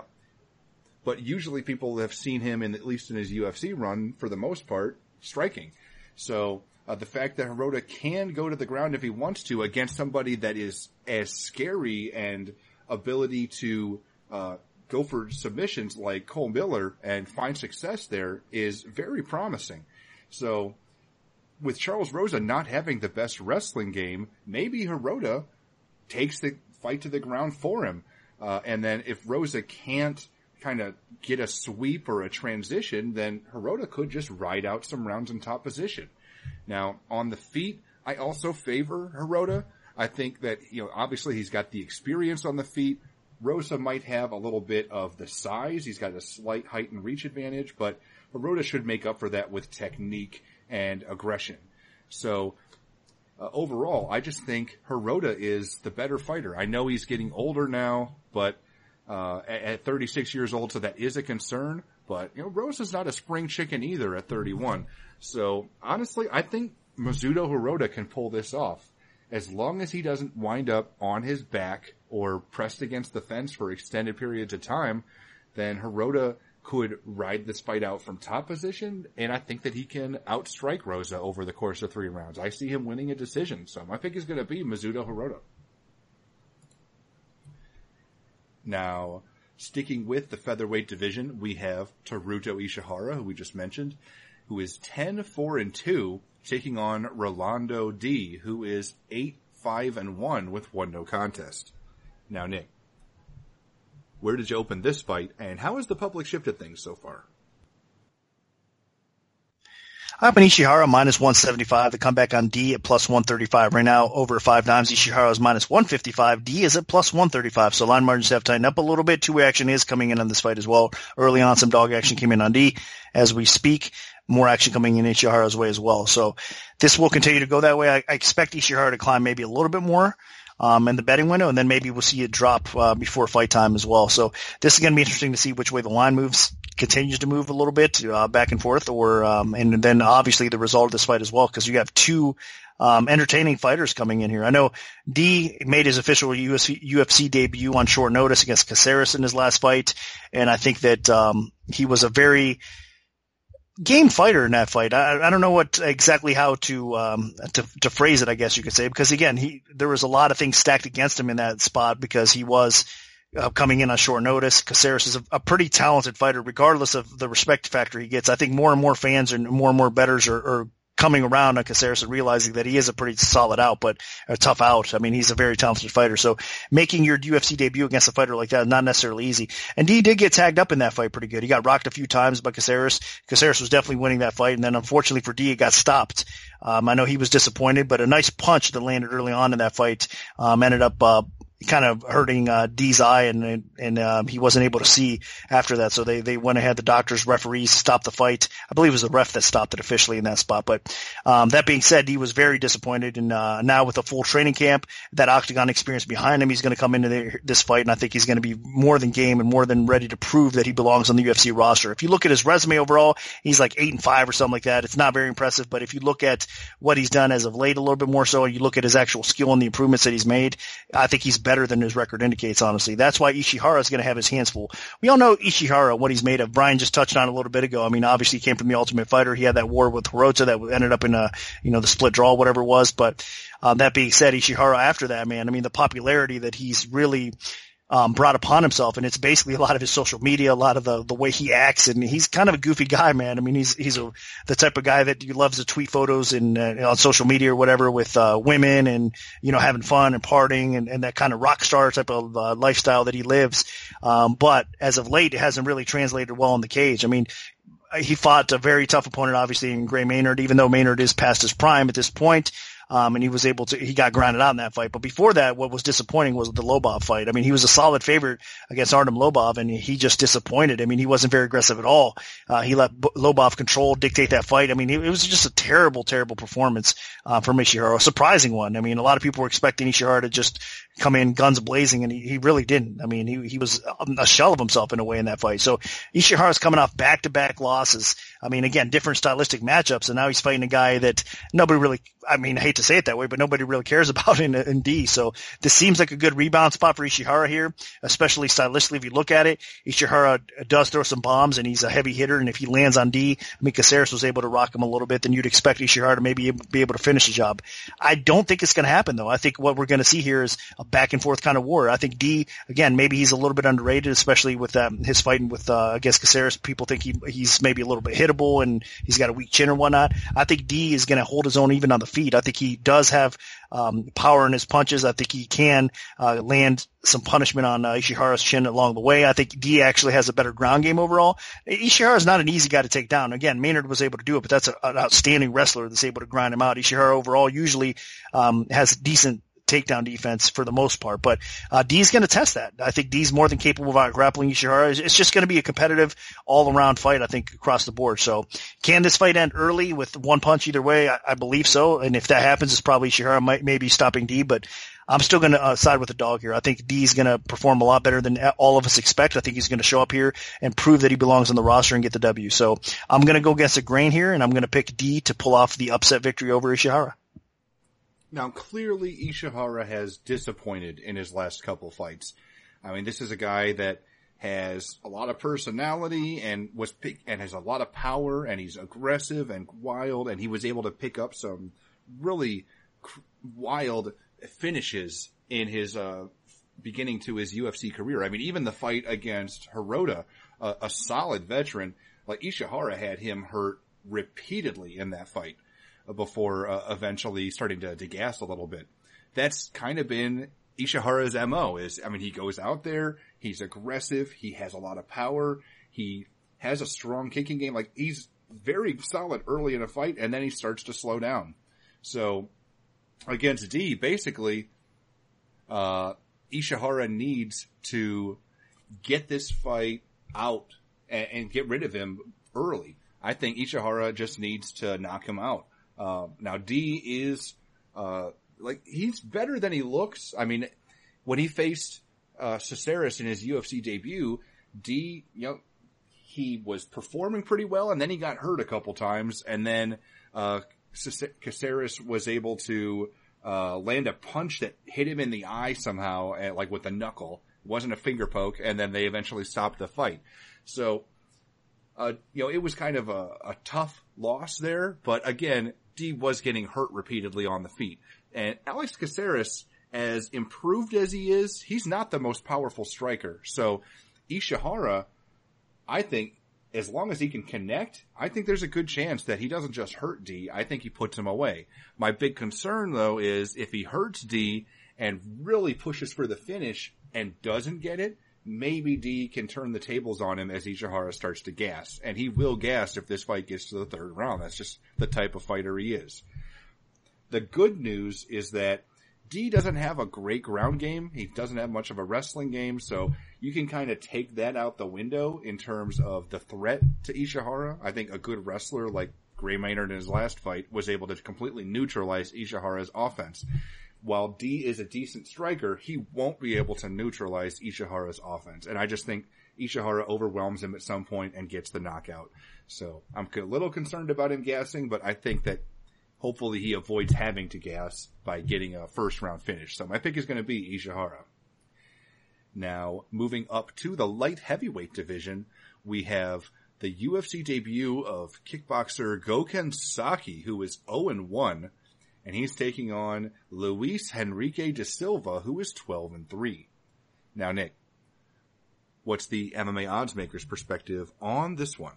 but usually people have seen him, in at least in his U F C run, for the most part, striking. So uh, the fact that Hirota can go to the ground if he wants to against somebody that is as scary and ability to uh go for submissions like Cole Miller and find success there is very promising. So with Charles Rosa not having the best wrestling game, maybe Hirota takes the fight to the ground for him. Uh, and then if Rosa can't kind of get a sweep or a transition, then Hirota could just ride out some rounds in top position. Now, on the feet, I also favor Hirota. I think that, you know, obviously he's got the experience on the feet. Rosa might have a little bit of the size. He's got a slight height and reach advantage, but Hirota should make up for that with technique and aggression. So, uh, overall, I just think Hirota is the better fighter. I know he's getting older now, but uh at, at thirty-six years old, so that is a concern. But, you know, Rosa's not a spring chicken either at thirty-one. So, honestly, I think Mizuto Hirota can pull this off. As long as he doesn't wind up on his back or pressed against the fence for extended periods of time, then Hirota could ride this fight out from top position, and I think that he can outstrike Rosa over the course of three rounds. I see him winning a decision, so my pick is going to be Mizuto Hirota. Now, sticking with the featherweight division, we have Teruto Ishihara, who we just mentioned, who is ten four and two, taking on Rolando D, who is eight five and one with one no contest. Now, Nick, where did you open this fight, and how has the public shifted things so far? I open Ishihara minus one seventy-five. The comeback on D at plus one thirty-five. Right now, over five dimes, Ishihara is minus one fifty-five. D is at plus one thirty-five. So line margins have tightened up a little bit. Two-way action is coming in on this fight as well. Early on, some dog action came in on D. As we speak, more action coming in Ishihara's way as well. So this will continue to go that way. I, I expect Ishihara to climb maybe a little bit more um, in the betting window, and then maybe we'll see it drop uh, before fight time as well. So this is going to be interesting to see which way the line moves, continues to move a little bit uh, back and forth, or um, and then obviously the result of this fight as well, because you have two um, entertaining fighters coming in here. I know D made his official U F C, U F C debut on short notice against Caceres in his last fight, and I think that um, he was a very game fighter in that fight. I, I don't know what exactly how to, um, to, to phrase it, I guess you could say, because again, he, there was a lot of things stacked against him in that spot because he was, uh, coming in on short notice. Caceres is a, a pretty talented fighter, regardless of the respect factor he gets. I think more and more fans and more and more bettors are, are coming around on Caceres and realizing that he is a pretty solid out, but a tough out. I mean, he's a very talented fighter. So making your U F C debut against a fighter like that is not necessarily easy. And D did get tagged up in that fight pretty good. He got rocked a few times by Caceres. Caceres was definitely winning that fight. And then unfortunately for D, it got stopped. Um, I know he was disappointed, but a nice punch that landed early on in that fight, um, ended up, uh, kind of hurting uh D's eye, and and um, he wasn't able to see after that. So they they went ahead, the doctors, referees stopped the fight. I believe it was the ref that stopped it officially in that spot. But um that being said, he was very disappointed, and uh now with a full training camp, that octagon experience behind him, he's going to come into the, this fight, and I think he's going to be more than game and more than ready to prove that he belongs on the U F C roster. If you look at his resume overall, he's like eight and five or something like that. It's not very impressive, but if you look at what he's done as of late a little bit more so, and you look at his actual skill and the improvements that he's made, I think he's better than his record indicates, honestly. That's why Ishihara is going to have his hands full. We all know Ishihara, what he's made of. Brian just touched on it a little bit ago. I mean, obviously he came from the Ultimate Fighter. He had that war with Hirota that ended up in a, you know, the split draw, whatever it was. But um, that being said, Ishihara after that, man, I mean, the popularity that he's really Um, brought upon himself, and it's basically a lot of his social media, a lot of the, the way he acts, and he's kind of a goofy guy, man. I mean, he's, he's a, the type of guy that loves to tweet photos and, uh, on social media or whatever with, uh, women and, you know, having fun and partying and, and that kind of rock star type of, uh, lifestyle that he lives. Um, but as of late, it hasn't really translated well in the cage. I mean, he fought a very tough opponent, obviously, in Gray Maynard, even though Maynard is past his prime at this point. Um, and he was able to, he got grounded out in that fight. But before that, what was disappointing was the Lobov fight. I mean, he was a solid favorite against Artem Lobov, and he just disappointed. I mean, he wasn't very aggressive at all. Uh, he let Lobov control, dictate that fight. I mean, it was just a terrible, terrible performance, uh, from Ishihara, a surprising one. I mean, a lot of people were expecting Ishihara to just come in guns blazing, and he, he really didn't. I mean, he, he was a shell of himself in a way in that fight. So Ishihara's coming off back-to-back losses. I mean, again, different stylistic matchups, and now he's fighting a guy that nobody really, I mean, I hate to say it that way, but nobody really cares about in, in D. So this seems like a good rebound spot for Ishihara here, especially stylistically if you look at it. Ishihara does throw some bombs, and he's a heavy hitter, and if he lands on D, I mean, Caceres was able to rock him a little bit, then you'd expect Ishihara to maybe be able to finish the job. I don't think it's going to happen, though. I think what we're going to see here is a back-and-forth kind of war. I think D, again, maybe he's a little bit underrated, especially with um, his fighting with uh, against Caceres. People think he he's maybe a little bit hittable, and he's got a weak chin or whatnot. I think D is going to hold his own even on the feet. I think he does have um, power in his punches. I think he can uh, land some punishment on uh, Ishihara's chin along the way. I think D actually has a better ground game overall. Ishihara is not an easy guy to take down. Again, Maynard was able to do it, but that's a, an outstanding wrestler that's able to grind him out. Ishihara overall usually um, has decent takedown defense for the most part, but uh, D's going to test that. I think D's more than capable of out grappling Ishihara. It's just going to be a competitive all-around fight, I think, across the board. So can this fight end early with one punch either way? I, I believe so, and if that happens, it's probably Ishihara might maybe stopping D, but I'm still going to uh, side with the dog here. I think D's going to perform a lot better than all of us expect. I think he's going to show up here and prove that he belongs on the roster and get the W. So I'm going to go against the grain here, and I'm going to pick D to pull off the upset victory over Ishihara. Now, clearly, Ishihara has disappointed in his last couple fights. I mean, this is a guy that has a lot of personality and was pick, and has a lot of power, and he's aggressive and wild, and he was able to pick up some really cr- wild finishes in his uh beginning to his U F C career. I mean, even the fight against Hirota, uh, a solid veteran, like Ishihara had him hurt repeatedly in that fight before uh, eventually starting to, to gas a little bit. That's kind of been Ishihara's M O is, I mean, he goes out there, he's aggressive, he has a lot of power, he has a strong kicking game, like he's very solid early in a fight, and then he starts to slow down. So, against D, basically, uh, Ishihara needs to get this fight out and, and get rid of him early. I think Ishihara just needs to knock him out. Uh, now D is, uh, like, he's better than he looks. I mean, when he faced, uh, Caceres in his U F C debut, D, you know, he was performing pretty well, and then he got hurt a couple times, and then, uh, Caceres was able to, uh, land a punch that hit him in the eye somehow, at, like with a knuckle. It wasn't a finger poke, and then they eventually stopped the fight. So, uh, you know, it was kind of a, a tough loss there, but again, D was getting hurt repeatedly on the feet. And Alex Caceres, as improved as he is, he's not the most powerful striker. So Ishihara, I think, as long as he can connect, I think there's a good chance that he doesn't just hurt D. I think he puts him away. My big concern, though, is if he hurts D and really pushes for the finish and doesn't get it, maybe D can turn the tables on him as Ishihara starts to gas. And he will gas if this fight gets to the third round. That's just the type of fighter he is. The good news is that D doesn't have a great ground game. He doesn't have much of a wrestling game, so you can kind of take that out the window in terms of the threat to Ishihara. I think a good wrestler like Gray Maynard in his last fight was able to completely neutralize Ishihara's offense. While D is a decent striker, he won't be able to neutralize Ishihara's offense. And I just think Ishihara overwhelms him at some point and gets the knockout. So I'm a little concerned about him gassing, but I think that hopefully he avoids having to gas by getting a first round finish. So my pick is going to be Ishihara. Now, moving up to the light heavyweight division, we have the U F C debut of kickboxer Gokhan Saki, who is oh and one. And he's taking on Luis Henrique da Silva, who is twelve and three. Now, Nick, what's the M M A odds maker's perspective on this one?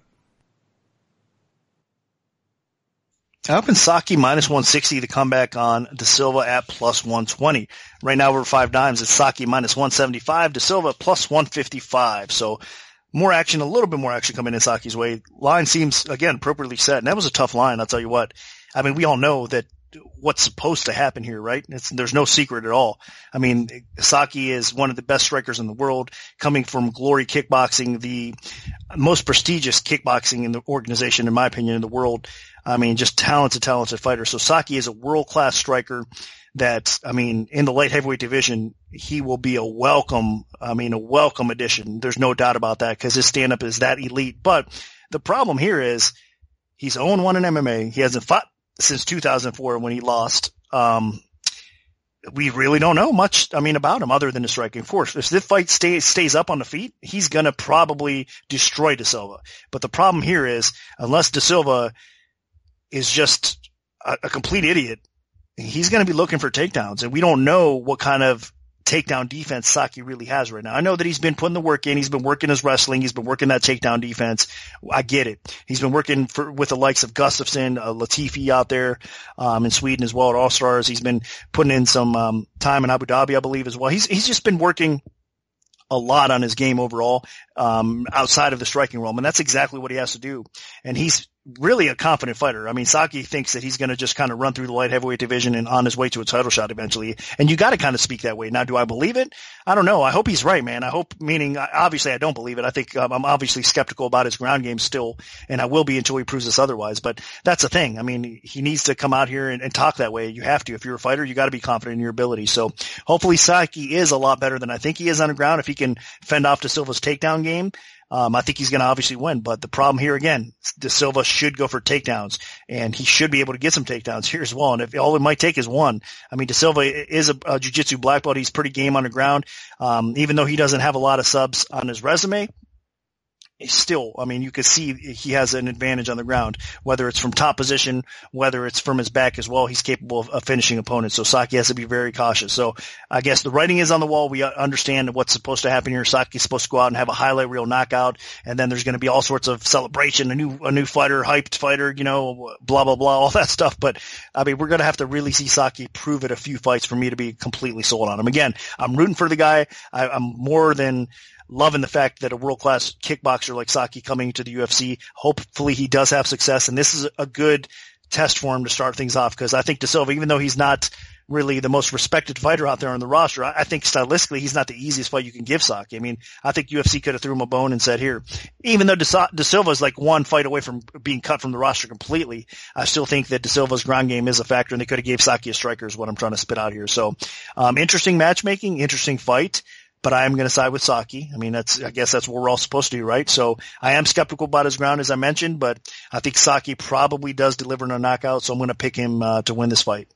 Up in Saki minus one sixty to come back on Da Silva at plus one twenty. Right now we're five dimes. It's Saki minus one seventy-five, Da Silva plus one fifty-five. So more action, a little bit more action coming in Saki's way. Line seems, again, appropriately set. And that was a tough line, I'll tell you what. I mean, we all know that what's supposed to happen here, right? It's, there's no secret at all. I mean, Saki is one of the best strikers in the world, coming from Glory Kickboxing, the most prestigious kickboxing in the organization, in my opinion, in the world. I mean, just talented, talented fighter. So Saki is a world-class striker that, I mean, in the light heavyweight division, he will be a welcome, I mean, a welcome addition. There's no doubt about that, because his stand-up is that elite. But the problem here is he's oh and one in M M A. He hasn't fought since two thousand four when he lost. Um, we really don't know much, I mean, about him other than the striking force. If this fight stays, stays up on the feet, he's going to probably destroy De Silva. But the problem here is, unless De Silva is just a, a complete idiot, he's going to be looking for takedowns, and we don't know what kind of takedown defense Saki really has right now. I know that he's been putting the work in. He's been working his wrestling. He's been working that takedown defense. I get it. He's been working for, with the likes of Gustafsson, uh, Latifi out there, um, in Sweden as well at All Stars. He's been putting in some, um, time in Abu Dhabi, I believe, as well. He's, he's just been working a lot on his game overall, um, outside of the striking realm. And that's exactly what he has to do. And he's really a confident fighter. I mean, Saki thinks that he's going to just kind of run through the light heavyweight division and on his way to a title shot eventually. And you got to kind of speak that way. Now, do I believe it? I don't know. I hope he's right, man. I hope, meaning, obviously I don't believe it. I think um, I'm obviously skeptical about his ground game still, and I will be until he proves us otherwise. But that's the thing. I mean, he needs to come out here and, and talk that way. You have to. If you're a fighter, you got to be confident in your ability. So hopefully Saki is a lot better than I think he is on the ground. If he can fend off De Silva's takedown game, Um, I think he's going to obviously win, but the problem here again, De Silva should go for takedowns, and he should be able to get some takedowns here as well. And if all it might take is one, I mean, De Silva is a, a jiu-jitsu black belt. He's pretty game on the ground. Um, even though he doesn't have a lot of subs on his resume, still, I mean, you can see he has an advantage on the ground, whether it's from top position, whether it's from his back as well. He's capable of, of finishing opponents. So Saki has to be very cautious. So I guess the writing is on the wall. We understand what's supposed to happen here. Saki's supposed to go out and have a highlight reel knockout, and then there's going to be all sorts of celebration, a new, a new fighter, hyped fighter, you know, blah, blah, blah, all that stuff. But I mean, we're going to have to really see Saki prove it a few fights for me to be completely sold on him. Again, I'm rooting for the guy. I, I'm more than loving the fact that a world-class kickboxer like Saki coming to the U F C, hopefully he does have success. And this is a good test for him to start things off, because I think De Silva, even though he's not really the most respected fighter out there on the roster, I, I think stylistically he's not the easiest fight you can give Saki. I mean, I think U F C could have threw him a bone and said, here, even though De, De Silva is like one fight away from being cut from the roster completely, I still think that De Silva's ground game is a factor, and they could have gave Saki a striker is what I'm trying to spit out here. So, um, interesting matchmaking, interesting fight. But I am going to side with Saki. I mean, that's, I guess that's what we're all supposed to do, right? So I am skeptical about his ground, as I mentioned, but I think Saki probably does deliver in a knockout, so I'm going to pick him uh, to win this fight.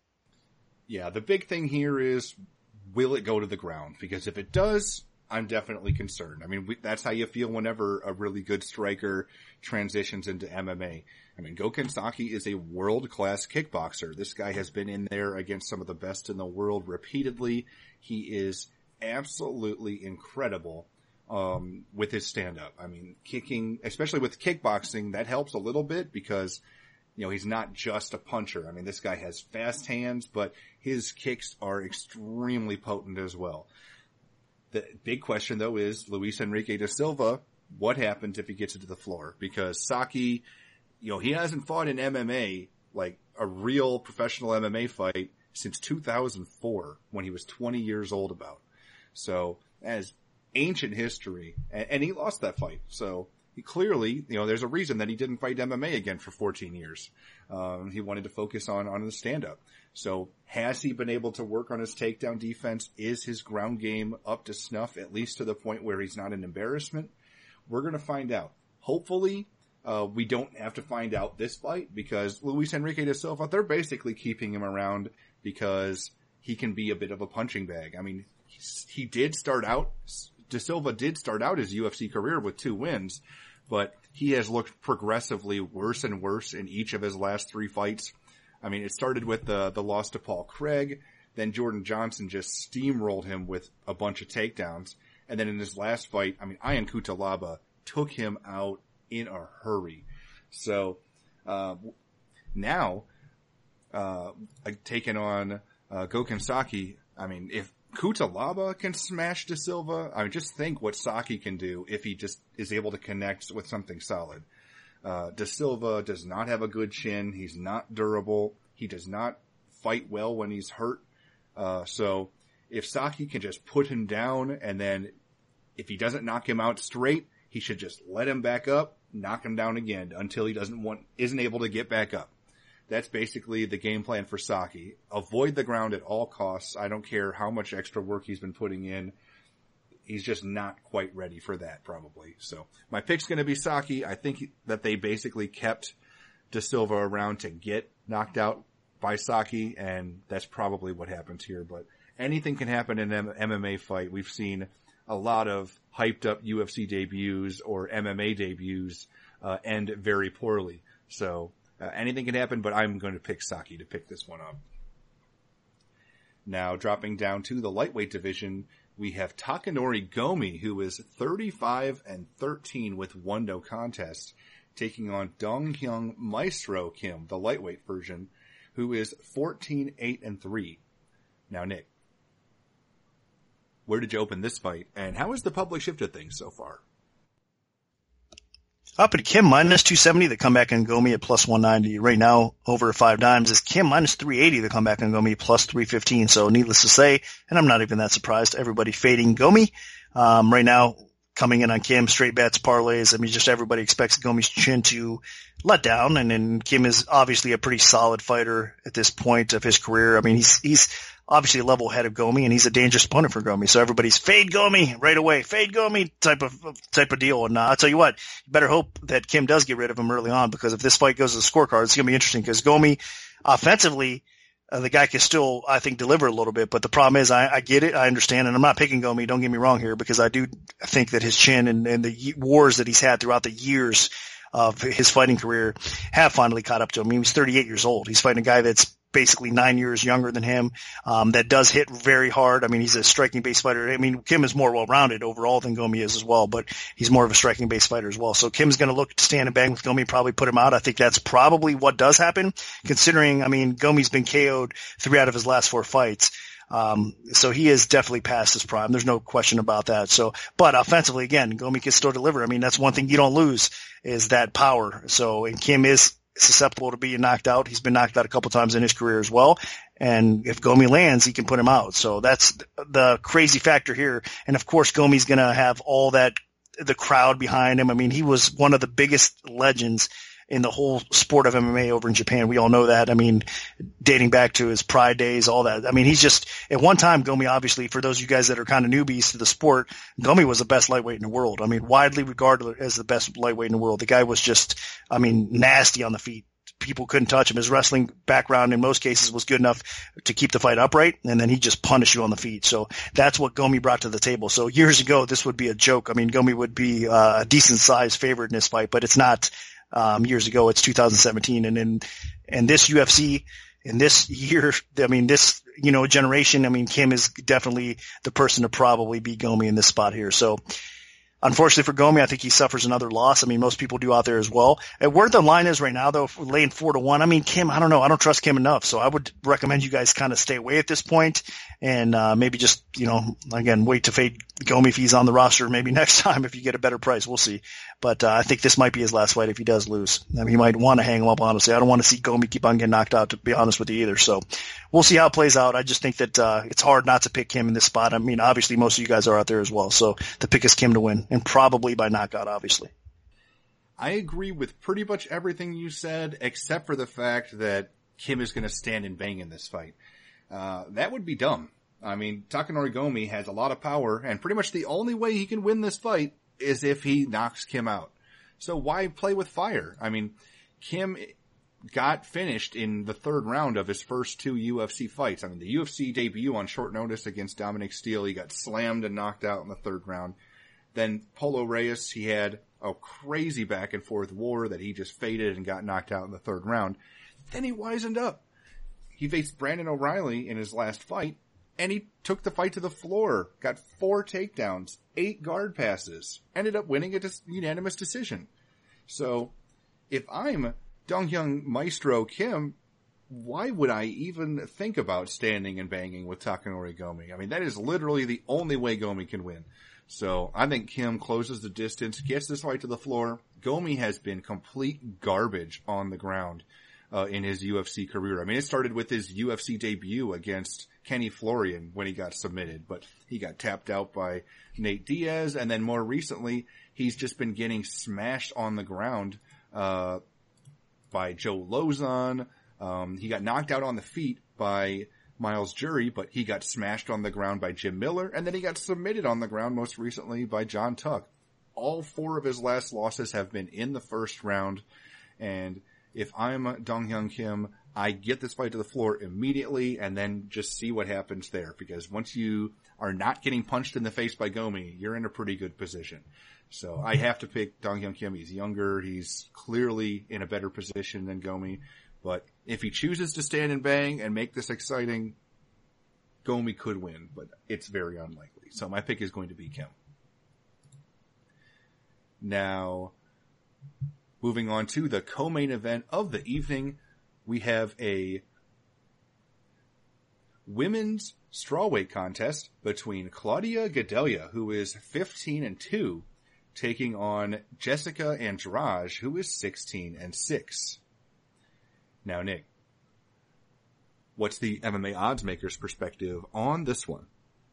Yeah, the big thing here is, will it go to the ground? Because if it does, I'm definitely concerned. I mean, we, that's how you feel whenever a really good striker transitions into M M A. I mean, Gokhan Saki is a world-class kickboxer. This guy has been in there against some of the best in the world repeatedly. He is absolutely incredible um with his stand-up. I mean, kicking, especially with kickboxing, that helps a little bit because, you know, he's not just a puncher. I mean, this guy has fast hands, but his kicks are extremely potent as well. The big question, though, is Luis Enrique da Silva, what happens if he gets into the floor? Because Saki, you know, he hasn't fought in M M A, like a real professional M M A fight, since two thousand four, when he was twenty years old about. So, as ancient history, and, and he lost that fight. So, he clearly, you know, there's a reason that he didn't fight M M A again for fourteen years. Um, he wanted to focus on, on the stand-up. So, has he been able to work on his takedown defense? Is his ground game up to snuff, at least to the point where he's not an embarrassment? We're going to find out. Hopefully, uh, we don't have to find out this fight, because Luis Enrique da Silva, they're basically keeping him around because he can be a bit of a punching bag. I mean, he did start out, Da Silva did start out his U F C career with two wins, but he has looked progressively worse and worse in each of his last three fights. I mean, it started with the, the loss to Paul Craig, then Jordan Johnson just steamrolled him with a bunch of takedowns, and then in his last fight, I mean, Ion Cutelaba took him out in a hurry. So, uh, now, uh, taking on, uh, Gokhan Saki, I mean, if Cutelaba can smash Da Silva, I mean, just think what Saki can do if he just is able to connect with something solid. Uh, Da Silva does not have a good chin. He's not durable. He does not fight well when he's hurt. Uh, so if Saki can just put him down, and then if he doesn't knock him out straight, he should just let him back up, knock him down again until he doesn't want, isn't able to get back up. That's basically the game plan for Saki. Avoid the ground at all costs. I don't care how much extra work he's been putting in. He's just not quite ready for that, probably. So my pick's going to be Saki. I think that they basically kept Da Silva around to get knocked out by Saki, and that's probably what happens here. But anything can happen in an M M A fight. We've seen a lot of hyped up U F C debuts or M M A debuts uh, end very poorly. So uh, anything can happen, but I'm going to pick Saki to pick this one up. Now, dropping down to the lightweight division, we have Takanori Gomi, who is thirty-five and thirteen with one no contest, taking on Dong-Hyun Maestro Kim, the lightweight version, who is fourteen eight and three. Now, Nick, where did you open this fight, and how has the public shifted things so far? Up at Kim minus two seventy, the comeback on Gomi at plus one ninety. Right now, over at five dimes is Kim minus three eighty, the comeback on Gomi plus three fifteen. So needless to say, and I'm not even that surprised, everybody fading Gomi. Um, right now, coming in on Kim, straight bets, parlays. I mean, just everybody expects Gomi's chin to let down. And then Kim is obviously a pretty solid fighter at this point of his career. I mean, he's, he's obviously a level ahead of Gomi, and he's a dangerous opponent for Gomi. So everybody's fade Gomi right away, fade Gomi type of, type of deal. And uh, I'll tell you what, you better hope that Kim does get rid of him early on, because if this fight goes to the scorecard, it's going to be interesting, because Gomi offensively, Uh, the guy can still, I think, deliver a little bit, but the problem is, I, I get it, I understand, and I'm not picking Gomi, don't get me wrong here, because I do think that his chin and, and the wars that he's had throughout the years of his fighting career have finally caught up to him. I mean, he's thirty-eight years old. He's fighting a guy that's basically nine years younger than him, um, that does hit very hard. I mean, he's a striking-based fighter. I mean, Kim is more well-rounded overall than Gomi is as well, but he's more of a striking-based fighter as well. So Kim's going to look to stand and bang with Gomi, probably put him out. I think that's probably what does happen, considering, I mean, Gomi's been K O'd three out of his last four fights. Um, so he is definitely past his prime. There's no question about that. So, but offensively, again, Gomi can still deliver. I mean, that's one thing you don't lose, is that power. So, and Kim is susceptible to being knocked out. He's been knocked out a couple times in his career as well. And if Gomi lands, he can put him out. So that's the crazy factor here. And of course, Gomi's going to have all that, the crowd behind him. I mean, he was one of the biggest legends in the whole sport of M M A over in Japan. We all know that. I mean, dating back to his Pride days, all that. I mean, he's just, at one time, Gomi, obviously, for those of you guys that are kind of newbies to the sport, Gomi was the best lightweight in the world. I mean, widely regarded as the best lightweight in the world. The guy was just, I mean, nasty on the feet. People couldn't touch him. His wrestling background in most cases was good enough to keep the fight upright, and then he just punished you on the feet. So that's what Gomi brought to the table. So years ago, this would be a joke. I mean, Gomi would be uh, a decent sized favorite in this fight, but it's not. Um, years ago, it's two thousand seventeen, and in, and this U F C, in this year, I mean, this, you know, generation, I mean, Kim is definitely the person to probably beat Gomi in this spot here. So, unfortunately for Gomi, I think he suffers another loss. I mean, most people do out there as well. And where the line is right now, though, laying four to one, I mean, Kim, I don't know. I don't trust Kim enough. So I would recommend you guys kind of stay away at this point, and, uh, maybe just, you know, again, wait to fade Gomi if he's on the roster. Maybe next time if you get a better price. We'll see. But, uh, I think this might be his last fight if he does lose. I mean, he might want to hang him up, honestly. I don't want to see Gomi keep on getting knocked out, to be honest with you either. So we'll see how it plays out. I just think that, uh, it's hard not to pick Kim in this spot. I mean, obviously most of you guys are out there as well. So the pick is Kim to win, and probably by knockout, obviously. I agree with pretty much everything you said, except for the fact that Kim is going to stand and bang in this fight. Uh, that would be dumb. I mean, Takanori Gomi has a lot of power, and pretty much the only way he can win this fight is if he knocks Kim out. So why play with fire? I mean, Kim got finished in the third round of his first two U F C fights. I mean, the U F C debut on short notice against Dominic Steele, he got slammed and knocked out in the third round. Then Polo Reyes, he had a crazy back and forth war that he just faded and got knocked out in the third round. Then he wisened up. He faced Brandon O'Reilly in his last fight, and he took the fight to the floor, got four takedowns, eight guard passes, ended up winning a dis- unanimous decision. So, if I'm Dong-Hyun Maestro Kim, why would I even think about standing and banging with Takanori Gomi? I mean, that is literally the only way Gomi can win. So I think Kim closes the distance, gets this fight to the floor. Gomi has been complete garbage on the ground uh, in his U F C career. I mean, it started with his U F C debut against Kenny Florian when he got submitted, but he got tapped out by Nate Diaz, and then more recently, he's just been getting smashed on the ground uh by Joe Lozon. Um, he got knocked out on the feet by Miles Jury, but he got smashed on the ground by Jim Miller, and then he got submitted on the ground most recently by John Tuck. All four of his last losses have been in the first round, and if I'm Dong Hyun Kim, I get this fight to the floor immediately and then just see what happens there, because once you are not getting punched in the face by Gomi, you're in a pretty good position. So I have to pick Dong Hyun Kim. He's younger. He's clearly in a better position than Gomi. But if he chooses to stand and bang and make this exciting, Gomi could win, but it's very unlikely. So my pick is going to be Kim. Now, moving on to the co-main event of the evening, we have a women's strawweight contest between Claudia Gadelha, who is fifteen and two, taking on Jessica Andrade, who is sixteen and six. Now, Nick, what's the M M A odds maker's perspective on this one?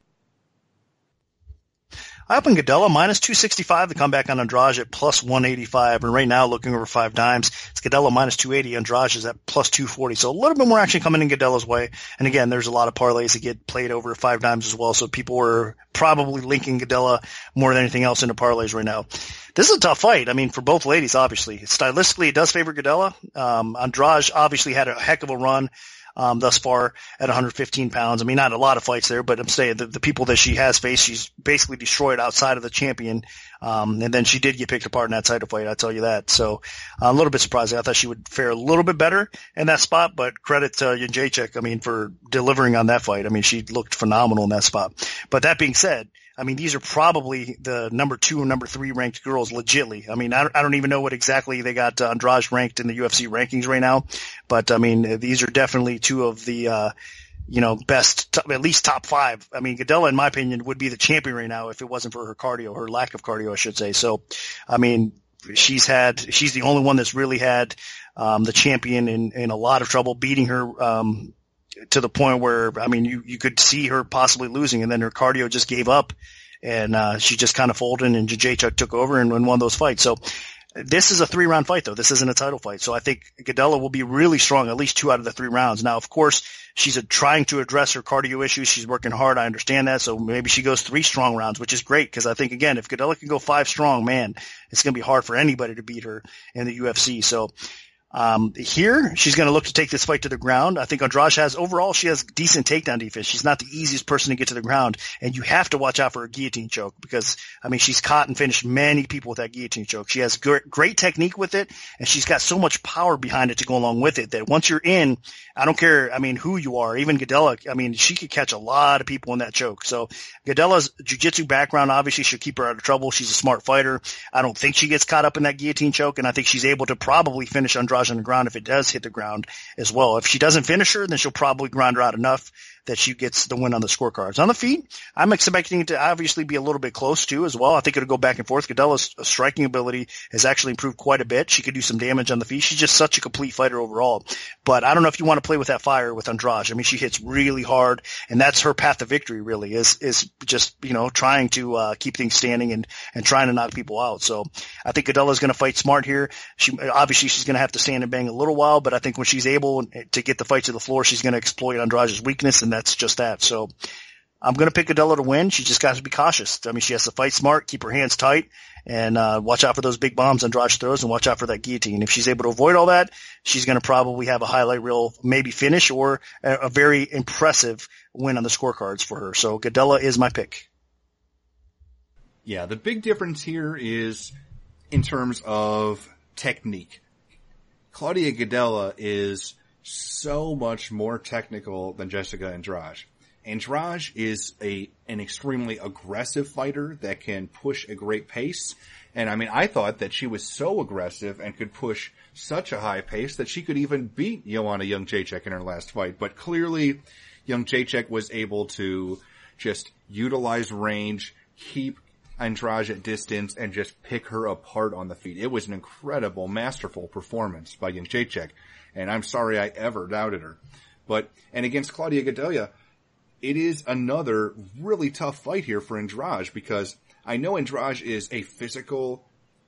I opened Gadelha minus two sixty-five. The comeback on Andrade at plus one eighty-five. And right now, looking over five dimes, it's Gadelha minus two eighty. Andrade is at plus two forty. So a little bit more action coming in Gadelha's way. And again, there's a lot of parlays that get played over five dimes as well. So people were probably linking Gadelha more than anything else into parlays right now. This is a tough fight. I mean, for both ladies, obviously. Stylistically, it does favor Gadelha. Um, Andrade obviously had a heck of a run. Um, thus far at one hundred fifteen pounds. I mean, not a lot of fights there, but I'm saying the, the people that she has faced, she's basically destroyed outside of the champion. Um, and then she did get picked apart in that title fight, I'll tell you that. So I'm a little bit surprised. I thought she would fare a little bit better in that spot, but credit to Jędrzejczyk, I mean, for delivering on that fight. I mean, she looked phenomenal in that spot. But that being said, I mean, these are probably the number two and number three ranked girls legitly. I mean, I don't, I don't even know what exactly they got uh, Andrade ranked in the U F C rankings right now, but I mean, these are definitely two of the, uh, you know, best, top, at least top five. I mean, Gadelha, in my opinion, would be the champion right now if it wasn't for her cardio, her lack of cardio, I should say. So, I mean, she's had, she's the only one that's really had, um, the champion in, in a lot of trouble, beating her, um, to the point where, I mean, you, you could see her possibly losing, and then her cardio just gave up, and uh she just kind of folded, and Jędrzejczyk took over and, and won those fights. So this is a three-round fight, though. This isn't a title fight. So I think Gadelha will be really strong at least two out of the three rounds. Now, of course, she's a, trying to address her cardio issues. She's working hard. I understand that. So maybe she goes three strong rounds, which is great, because I think, again, if Gadelha can go five strong, man, it's going to be hard for anybody to beat her in the U F C. So Um, here, she's going to look to take this fight to the ground. I think Andrade has, overall, she has decent takedown defense. She's not the easiest person to get to the ground, and you have to watch out for her guillotine choke because, I mean, she's caught and finished many people with that guillotine choke. She has great, great technique with it, and she's got so much power behind it to go along with it that once you're in, I don't care, I mean, who you are, even Gadelha, I mean, she could catch a lot of people in that choke. So Gadelha's jiu-jitsu background obviously should keep her out of trouble. She's a smart fighter. I don't think she gets caught up in that guillotine choke, and I think she's able to probably finish Andrade on the ground if it does hit the ground as well. If she doesn't finish her, then she'll probably grind her out enough that she gets the win on the scorecards. On the feet, I'm expecting it to obviously be a little bit close too as well. I think it'll go back and forth. Gadelha's striking ability has actually improved quite a bit. She could do some damage on the feet. She's just such a complete fighter overall. But I don't know if you want to play with that fire with Andrade. I mean, she hits really hard, and that's her path to victory really is, is just, you know, trying to, uh, keep things standing and, and trying to knock people out. So I think Gadelha's going to fight smart here. She, obviously she's going to have to stand and bang a little while, but I think when she's able to get the fight to the floor, she's going to exploit Andrade's weakness, and that's just that. So I'm going to pick Gadelha to win. She just got to be cautious. I mean, she has to fight smart, keep her hands tight, and uh watch out for those big bombs Andrade throws, and watch out for that guillotine. If she's able to avoid all that, she's going to probably have a highlight reel, maybe finish, or a, a very impressive win on the scorecards for her. So Gadelha is my pick. Yeah, the big difference here is in terms of technique. Claudia Gadelha is so much more technical than Jessica Andrade. Andrade is a an extremely aggressive fighter that can push a great pace. And I mean, I thought that she was so aggressive and could push such a high pace that she could even beat Joanna Jędrzejczyk in her last fight. But clearly, Jędrzejczyk was able to just utilize range, keep Andrade at distance and just pick her apart on the feet. It was an incredible, masterful performance by Jędrzejczyk, and I'm sorry I ever doubted her. But, and against Claudia Gadelha, it is another really tough fight here for Andrade, because I know Andrade is a physical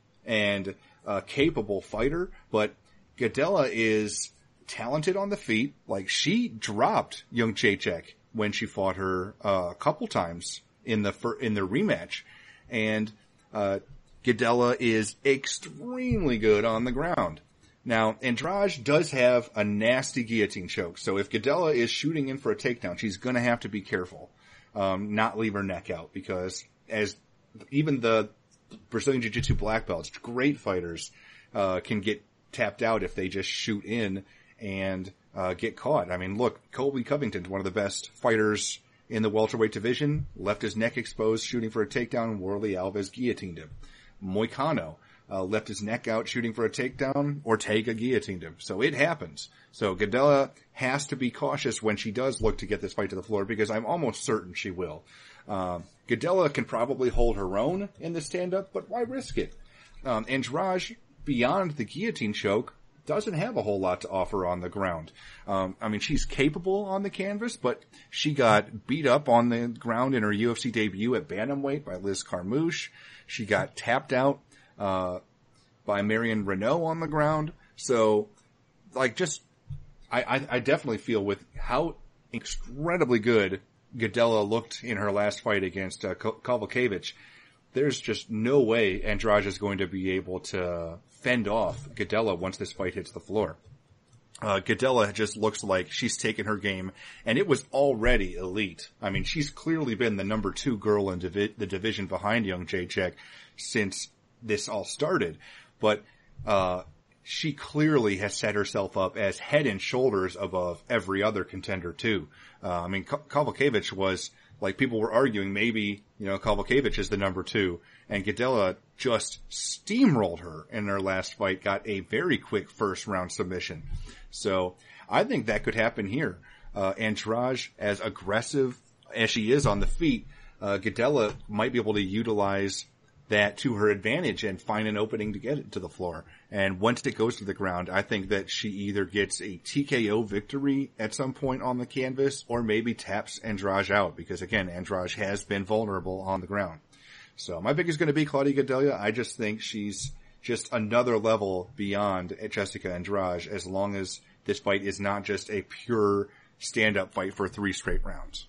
and uh, capable fighter, but Gadelha is talented on the feet. Like, she dropped Jędrzejczyk when she fought her uh, a couple times in the fir- in the rematch, and uh, Gadelha is extremely good on the ground. Now, Andrade does have a nasty guillotine choke, so if Gadelha is shooting in for a takedown, she's going to have to be careful, um, not leave her neck out, because as even the Brazilian Jiu-Jitsu black belts, great fighters, uh, can get tapped out if they just shoot in and uh, get caught. I mean, look, Colby Covington's one of the best fighters in the welterweight division, left his neck exposed shooting for a takedown, and Warlley Alves guillotined him. Moicano Uh, left his neck out shooting for a takedown. Ortega guillotined him. So it happens. So Gadelha has to be cautious when she does look to get this fight to the floor, because I'm almost certain she will. Um, Gadelha can probably hold her own in the stand-up, but why risk it? Um, Andrade, beyond the guillotine choke, doesn't have a whole lot to offer on the ground. Um, I mean, she's capable on the canvas, but she got beat up on the ground in her U F C debut at bantamweight by Liz Carmouche. She got tapped out Uh, by Marion Renault on the ground. So, like, just, I, I, I definitely feel with how incredibly good Gadelha looked in her last fight against uh, Kowalkiewicz, there's just no way Andrade is going to be able to fend off Gadelha once this fight hits the floor. Uh, Gadelha just looks like she's taken her game, and it was already elite. I mean, she's clearly been the number two girl in divi- the division behind Jędrzejczyk since this all started, but uh she clearly has set herself up as head and shoulders above every other contender too. Uh, I mean, Kowalkiewicz was, like, people were arguing maybe, you know, Kowalkiewicz is the number two, and Gadelha just steamrolled her in her last fight, got a very quick first round submission. So I think that could happen here. Uh, Andrade, as aggressive as she is on the feet, uh, Gadelha might be able to utilize that to her advantage and find an opening to get it to the floor. And once it goes to the ground, I think that she either gets a T K O victory at some point on the canvas, or maybe taps Andrade out, because again, Andrade has been vulnerable on the ground. So my pick is going to be Claudia Gadelha. I just think she's just another level beyond Jessica Andrade, as long as this fight is not just a pure stand-up fight for three straight rounds.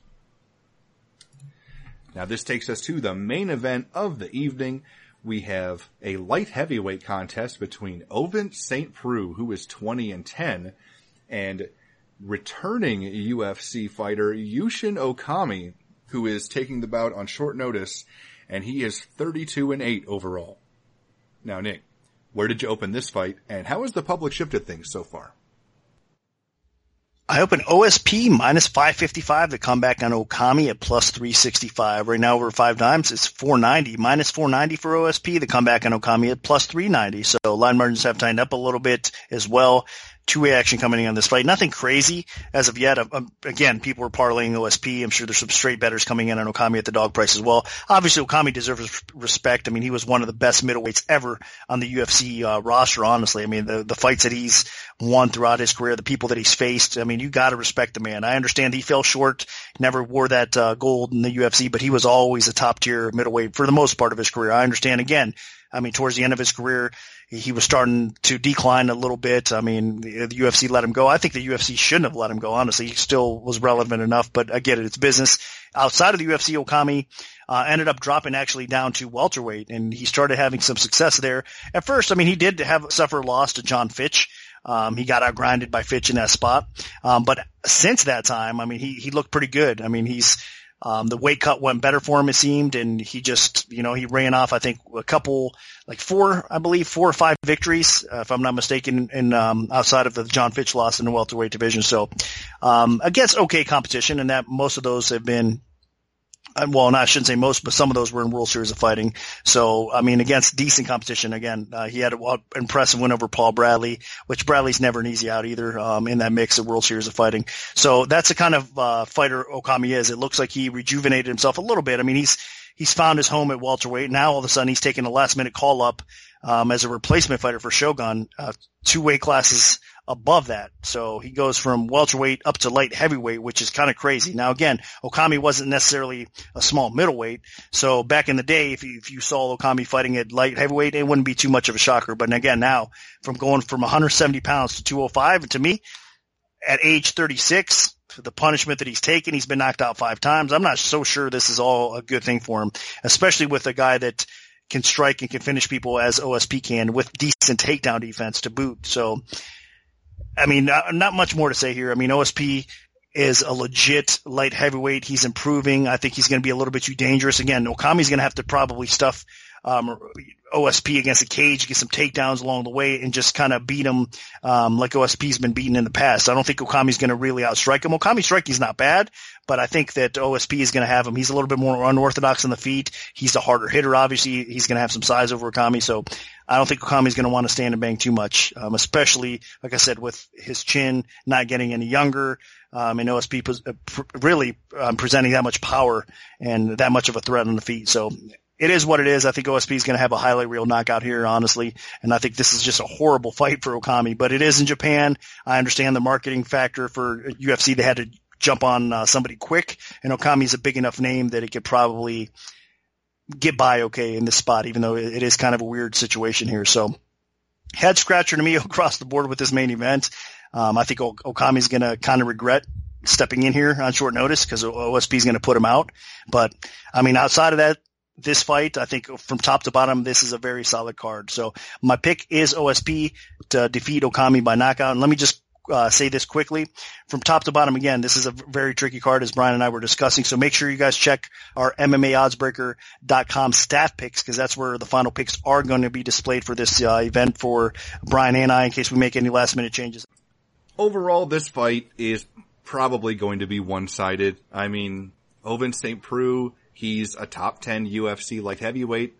Now this takes us to the main event of the evening. We have a light heavyweight contest between Ovince Saint Preux, who is twenty and ten, and returning U F C fighter Yushin Okami, who is taking the bout on short notice, and he is thirty-two and eight overall. Now, Nick, where did you open this fight, and how has the public shifted things so far? I open O S P minus five fifty-five. The comeback on Okami at plus three sixty-five. Right now over five dimes, it's four ninety. Minus four ninety for O S P. The comeback on Okami at plus three ninety. So line margins have tightened up a little bit as well. Two-way action coming in on this fight. Nothing crazy as of yet. Um, again, people are parlaying O S P. I'm sure there's some straight bettors coming in on Okami at the dog price as well. Obviously, Okami deserves respect. I mean, he was one of the best middleweights ever on the U F C uh, roster, honestly. I mean, the, the fights that he's won throughout his career, the people that he's faced, I mean, you got to respect the man. I understand he fell short, never wore that uh, gold in the U F C, but he was always a top-tier middleweight for the most part of his career. I understand, again, I mean, towards the end of his career, he was starting to decline a little bit. I mean, the, the U F C let him go. I think the U F C shouldn't have let him go, honestly. He still was relevant enough, but I get it. It's business. Outside of the U F C, Okami uh, ended up dropping actually down to welterweight, and he started having some success there. At first, I mean, he did have suffer a loss to John Fitch. Um, he got outgrinded by Fitch in that spot. Um, but since that time, I mean, he, he looked pretty good. I mean, he's, Um, the weight cut went better for him, it seemed, and he just, you know, he ran off, I think, a couple, like four, I believe, four or five victories, uh, if I'm not mistaken, in, um, outside of the John Fitch loss in the welterweight division. So, um, against okay competition, and that most of those have been, well, no, I shouldn't say most, but some of those were in World Series of Fighting. So, I mean, against decent competition, again, uh, he had an impressive win over Paul Bradley, which Bradley's never an easy out either, um, in that mix of World Series of Fighting. So that's the kind of, uh, fighter Okami is. It looks like he rejuvenated himself a little bit. I mean, he's, he's found his home at welterweight. Now all of a sudden he's taking a last minute call up, um, as a replacement fighter for Shogun, uh, two weight classes above that. So he goes from welterweight up to light heavyweight, which is kind of crazy. Now again, Okami wasn't necessarily a small middleweight. So back in the day, if you, if you saw Okami fighting at light heavyweight, it wouldn't be too much of a shocker. But again, now from going from one hundred seventy pounds to two oh five, to me, at age thirty-six, the punishment that he's taken, he's been knocked out five times. I'm not so sure this is all a good thing for him, especially with a guy that can strike and can finish people as O S P can with decent takedown defense to boot. So, I mean, not, not much more to say here. I mean, O S P is a legit light heavyweight. He's improving. I think he's going to be a little bit too dangerous. Again, Okami's going to have to probably stuff um, O S P against a cage, get some takedowns along the way, and just kind of beat him um, like O S P's been beaten in the past. I don't think Okami's going to really outstrike him. Okami's striking's not bad, but I think that O S P is going to have him. He's a little bit more unorthodox on the feet. He's a harder hitter, obviously. He's going to have some size over Okami, so I don't think Okami's going to want to stand and bang too much, um, especially, like I said, with his chin not getting any younger, um, and O S P pos- uh, pr- really um, presenting that much power and that much of a threat on the feet. So it is what it is. I think O S P is going to have a highlight reel knockout here, honestly, and I think this is just a horrible fight for Okami. But it is in Japan. I understand the marketing factor for U F C. They had to jump on uh, somebody quick, and Okami's a big enough name that it could probably get by okay in this spot, even though it is kind of a weird situation here. So head scratcher to me across the board with this main event. Um, I think o- Okami's going to kind of regret stepping in here on short notice because O S P is going to put him out. But I mean, outside of that, this fight, I think from top to bottom, this is a very solid card. So my pick is O S P to defeat Okami by knockout. And let me just Uh, say this quickly. From top to bottom, again, this is a very tricky card, as Brian and I were discussing. So make sure you guys check our M M A oddsbreaker dot com stat picks, because that's where the final picks are going to be displayed for this uh, event for Brian and I, in case we make any last minute changes. Overall, this fight is probably going to be one-sided. I mean, Ovince Saint Preux, he's a top ten U F C light heavyweight,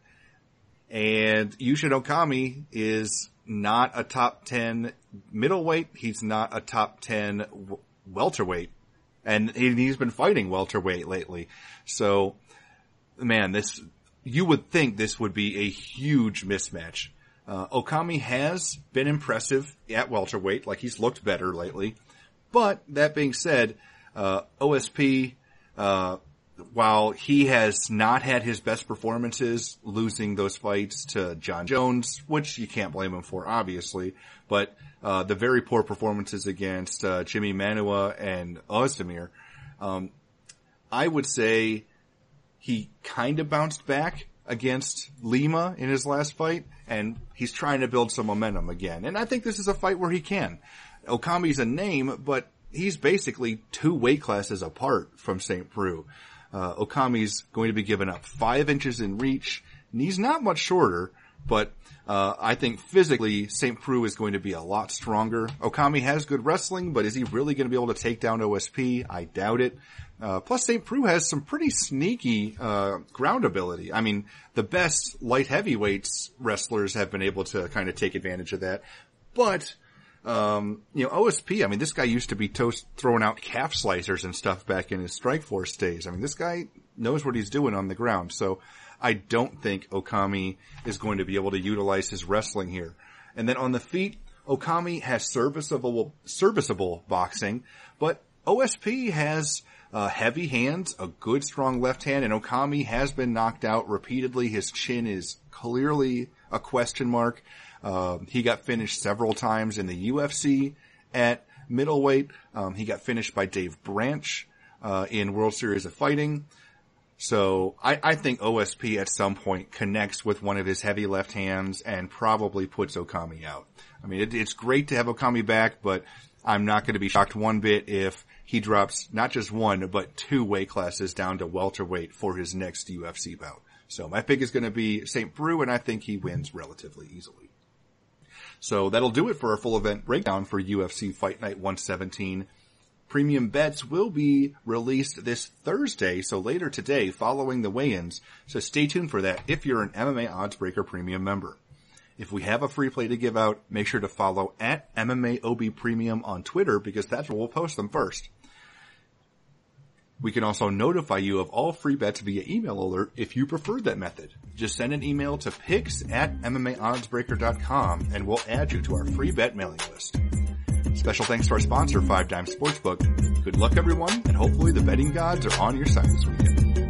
and Yushin Okami is not a top ten middleweight. He's not a top ten w- welterweight. And he, he's been fighting welterweight lately. So, man, this, you would think this would be a huge mismatch. Uh, Okami has been impressive at welterweight, like he's looked better lately. But, that being said, uh, O S P, uh, while he has not had his best performances, losing those fights to John Jones, which you can't blame him for, obviously, but uh the very poor performances against uh Jimmy Manuwa and Ozdemir, um I would say he kind of bounced back against Lima in his last fight, and he's trying to build some momentum again. And I think this is a fight where he can. Okami's a name, but he's basically two weight classes apart from Saint Preux. Uh, Okami's going to be giving up five inches in reach, and he's not much shorter, but uh, I think physically Saint Preux is going to be a lot stronger. Okami has good wrestling, but is he really going to be able to take down O S P? I doubt it. Uh, plus Saint Preux has some pretty sneaky uh ground ability. I mean, the best light heavyweights wrestlers have been able to kind of take advantage of that, but Um, you know, O S P, I mean, this guy used to be toast throwing out calf slicers and stuff back in his Strikeforce days. I mean, this guy knows what he's doing on the ground. So I don't think Okami is going to be able to utilize his wrestling here. And then on the feet, Okami has serviceable, serviceable boxing, but O S P has uh, heavy hands, a good strong left hand, and Okami has been knocked out repeatedly. His chin is clearly a question mark. Uh, he got finished several times in the U F C at middleweight. Um, he got finished by Dave Branch, uh, in World Series of Fighting. So I, I think O S P at some point connects with one of his heavy left hands and probably puts Okami out. I mean, it, it's great to have Okami back, but I'm not going to be shocked one bit if he drops not just one, but two weight classes down to welterweight for his next U F C bout. So my pick is going to be Saint Preux, and I think he wins relatively easily. So that'll do it for our full event breakdown for U F C Fight Night one seventeen. Premium bets will be released this Thursday, so later today, following the weigh-ins. So stay tuned for that if you're an M M A Oddsbreaker Premium member. If we have a free play to give out, make sure to follow at M M A O B Premium on Twitter, because that's where we'll post them first. We can also notify you of all free bets via email alert if you prefer that method. Just send an email to picks at M M A oddsbreaker dot com and we'll add you to our free bet mailing list. Special thanks to our sponsor, Five Dime Sportsbook. Good luck everyone, and hopefully the betting gods are on your side this weekend.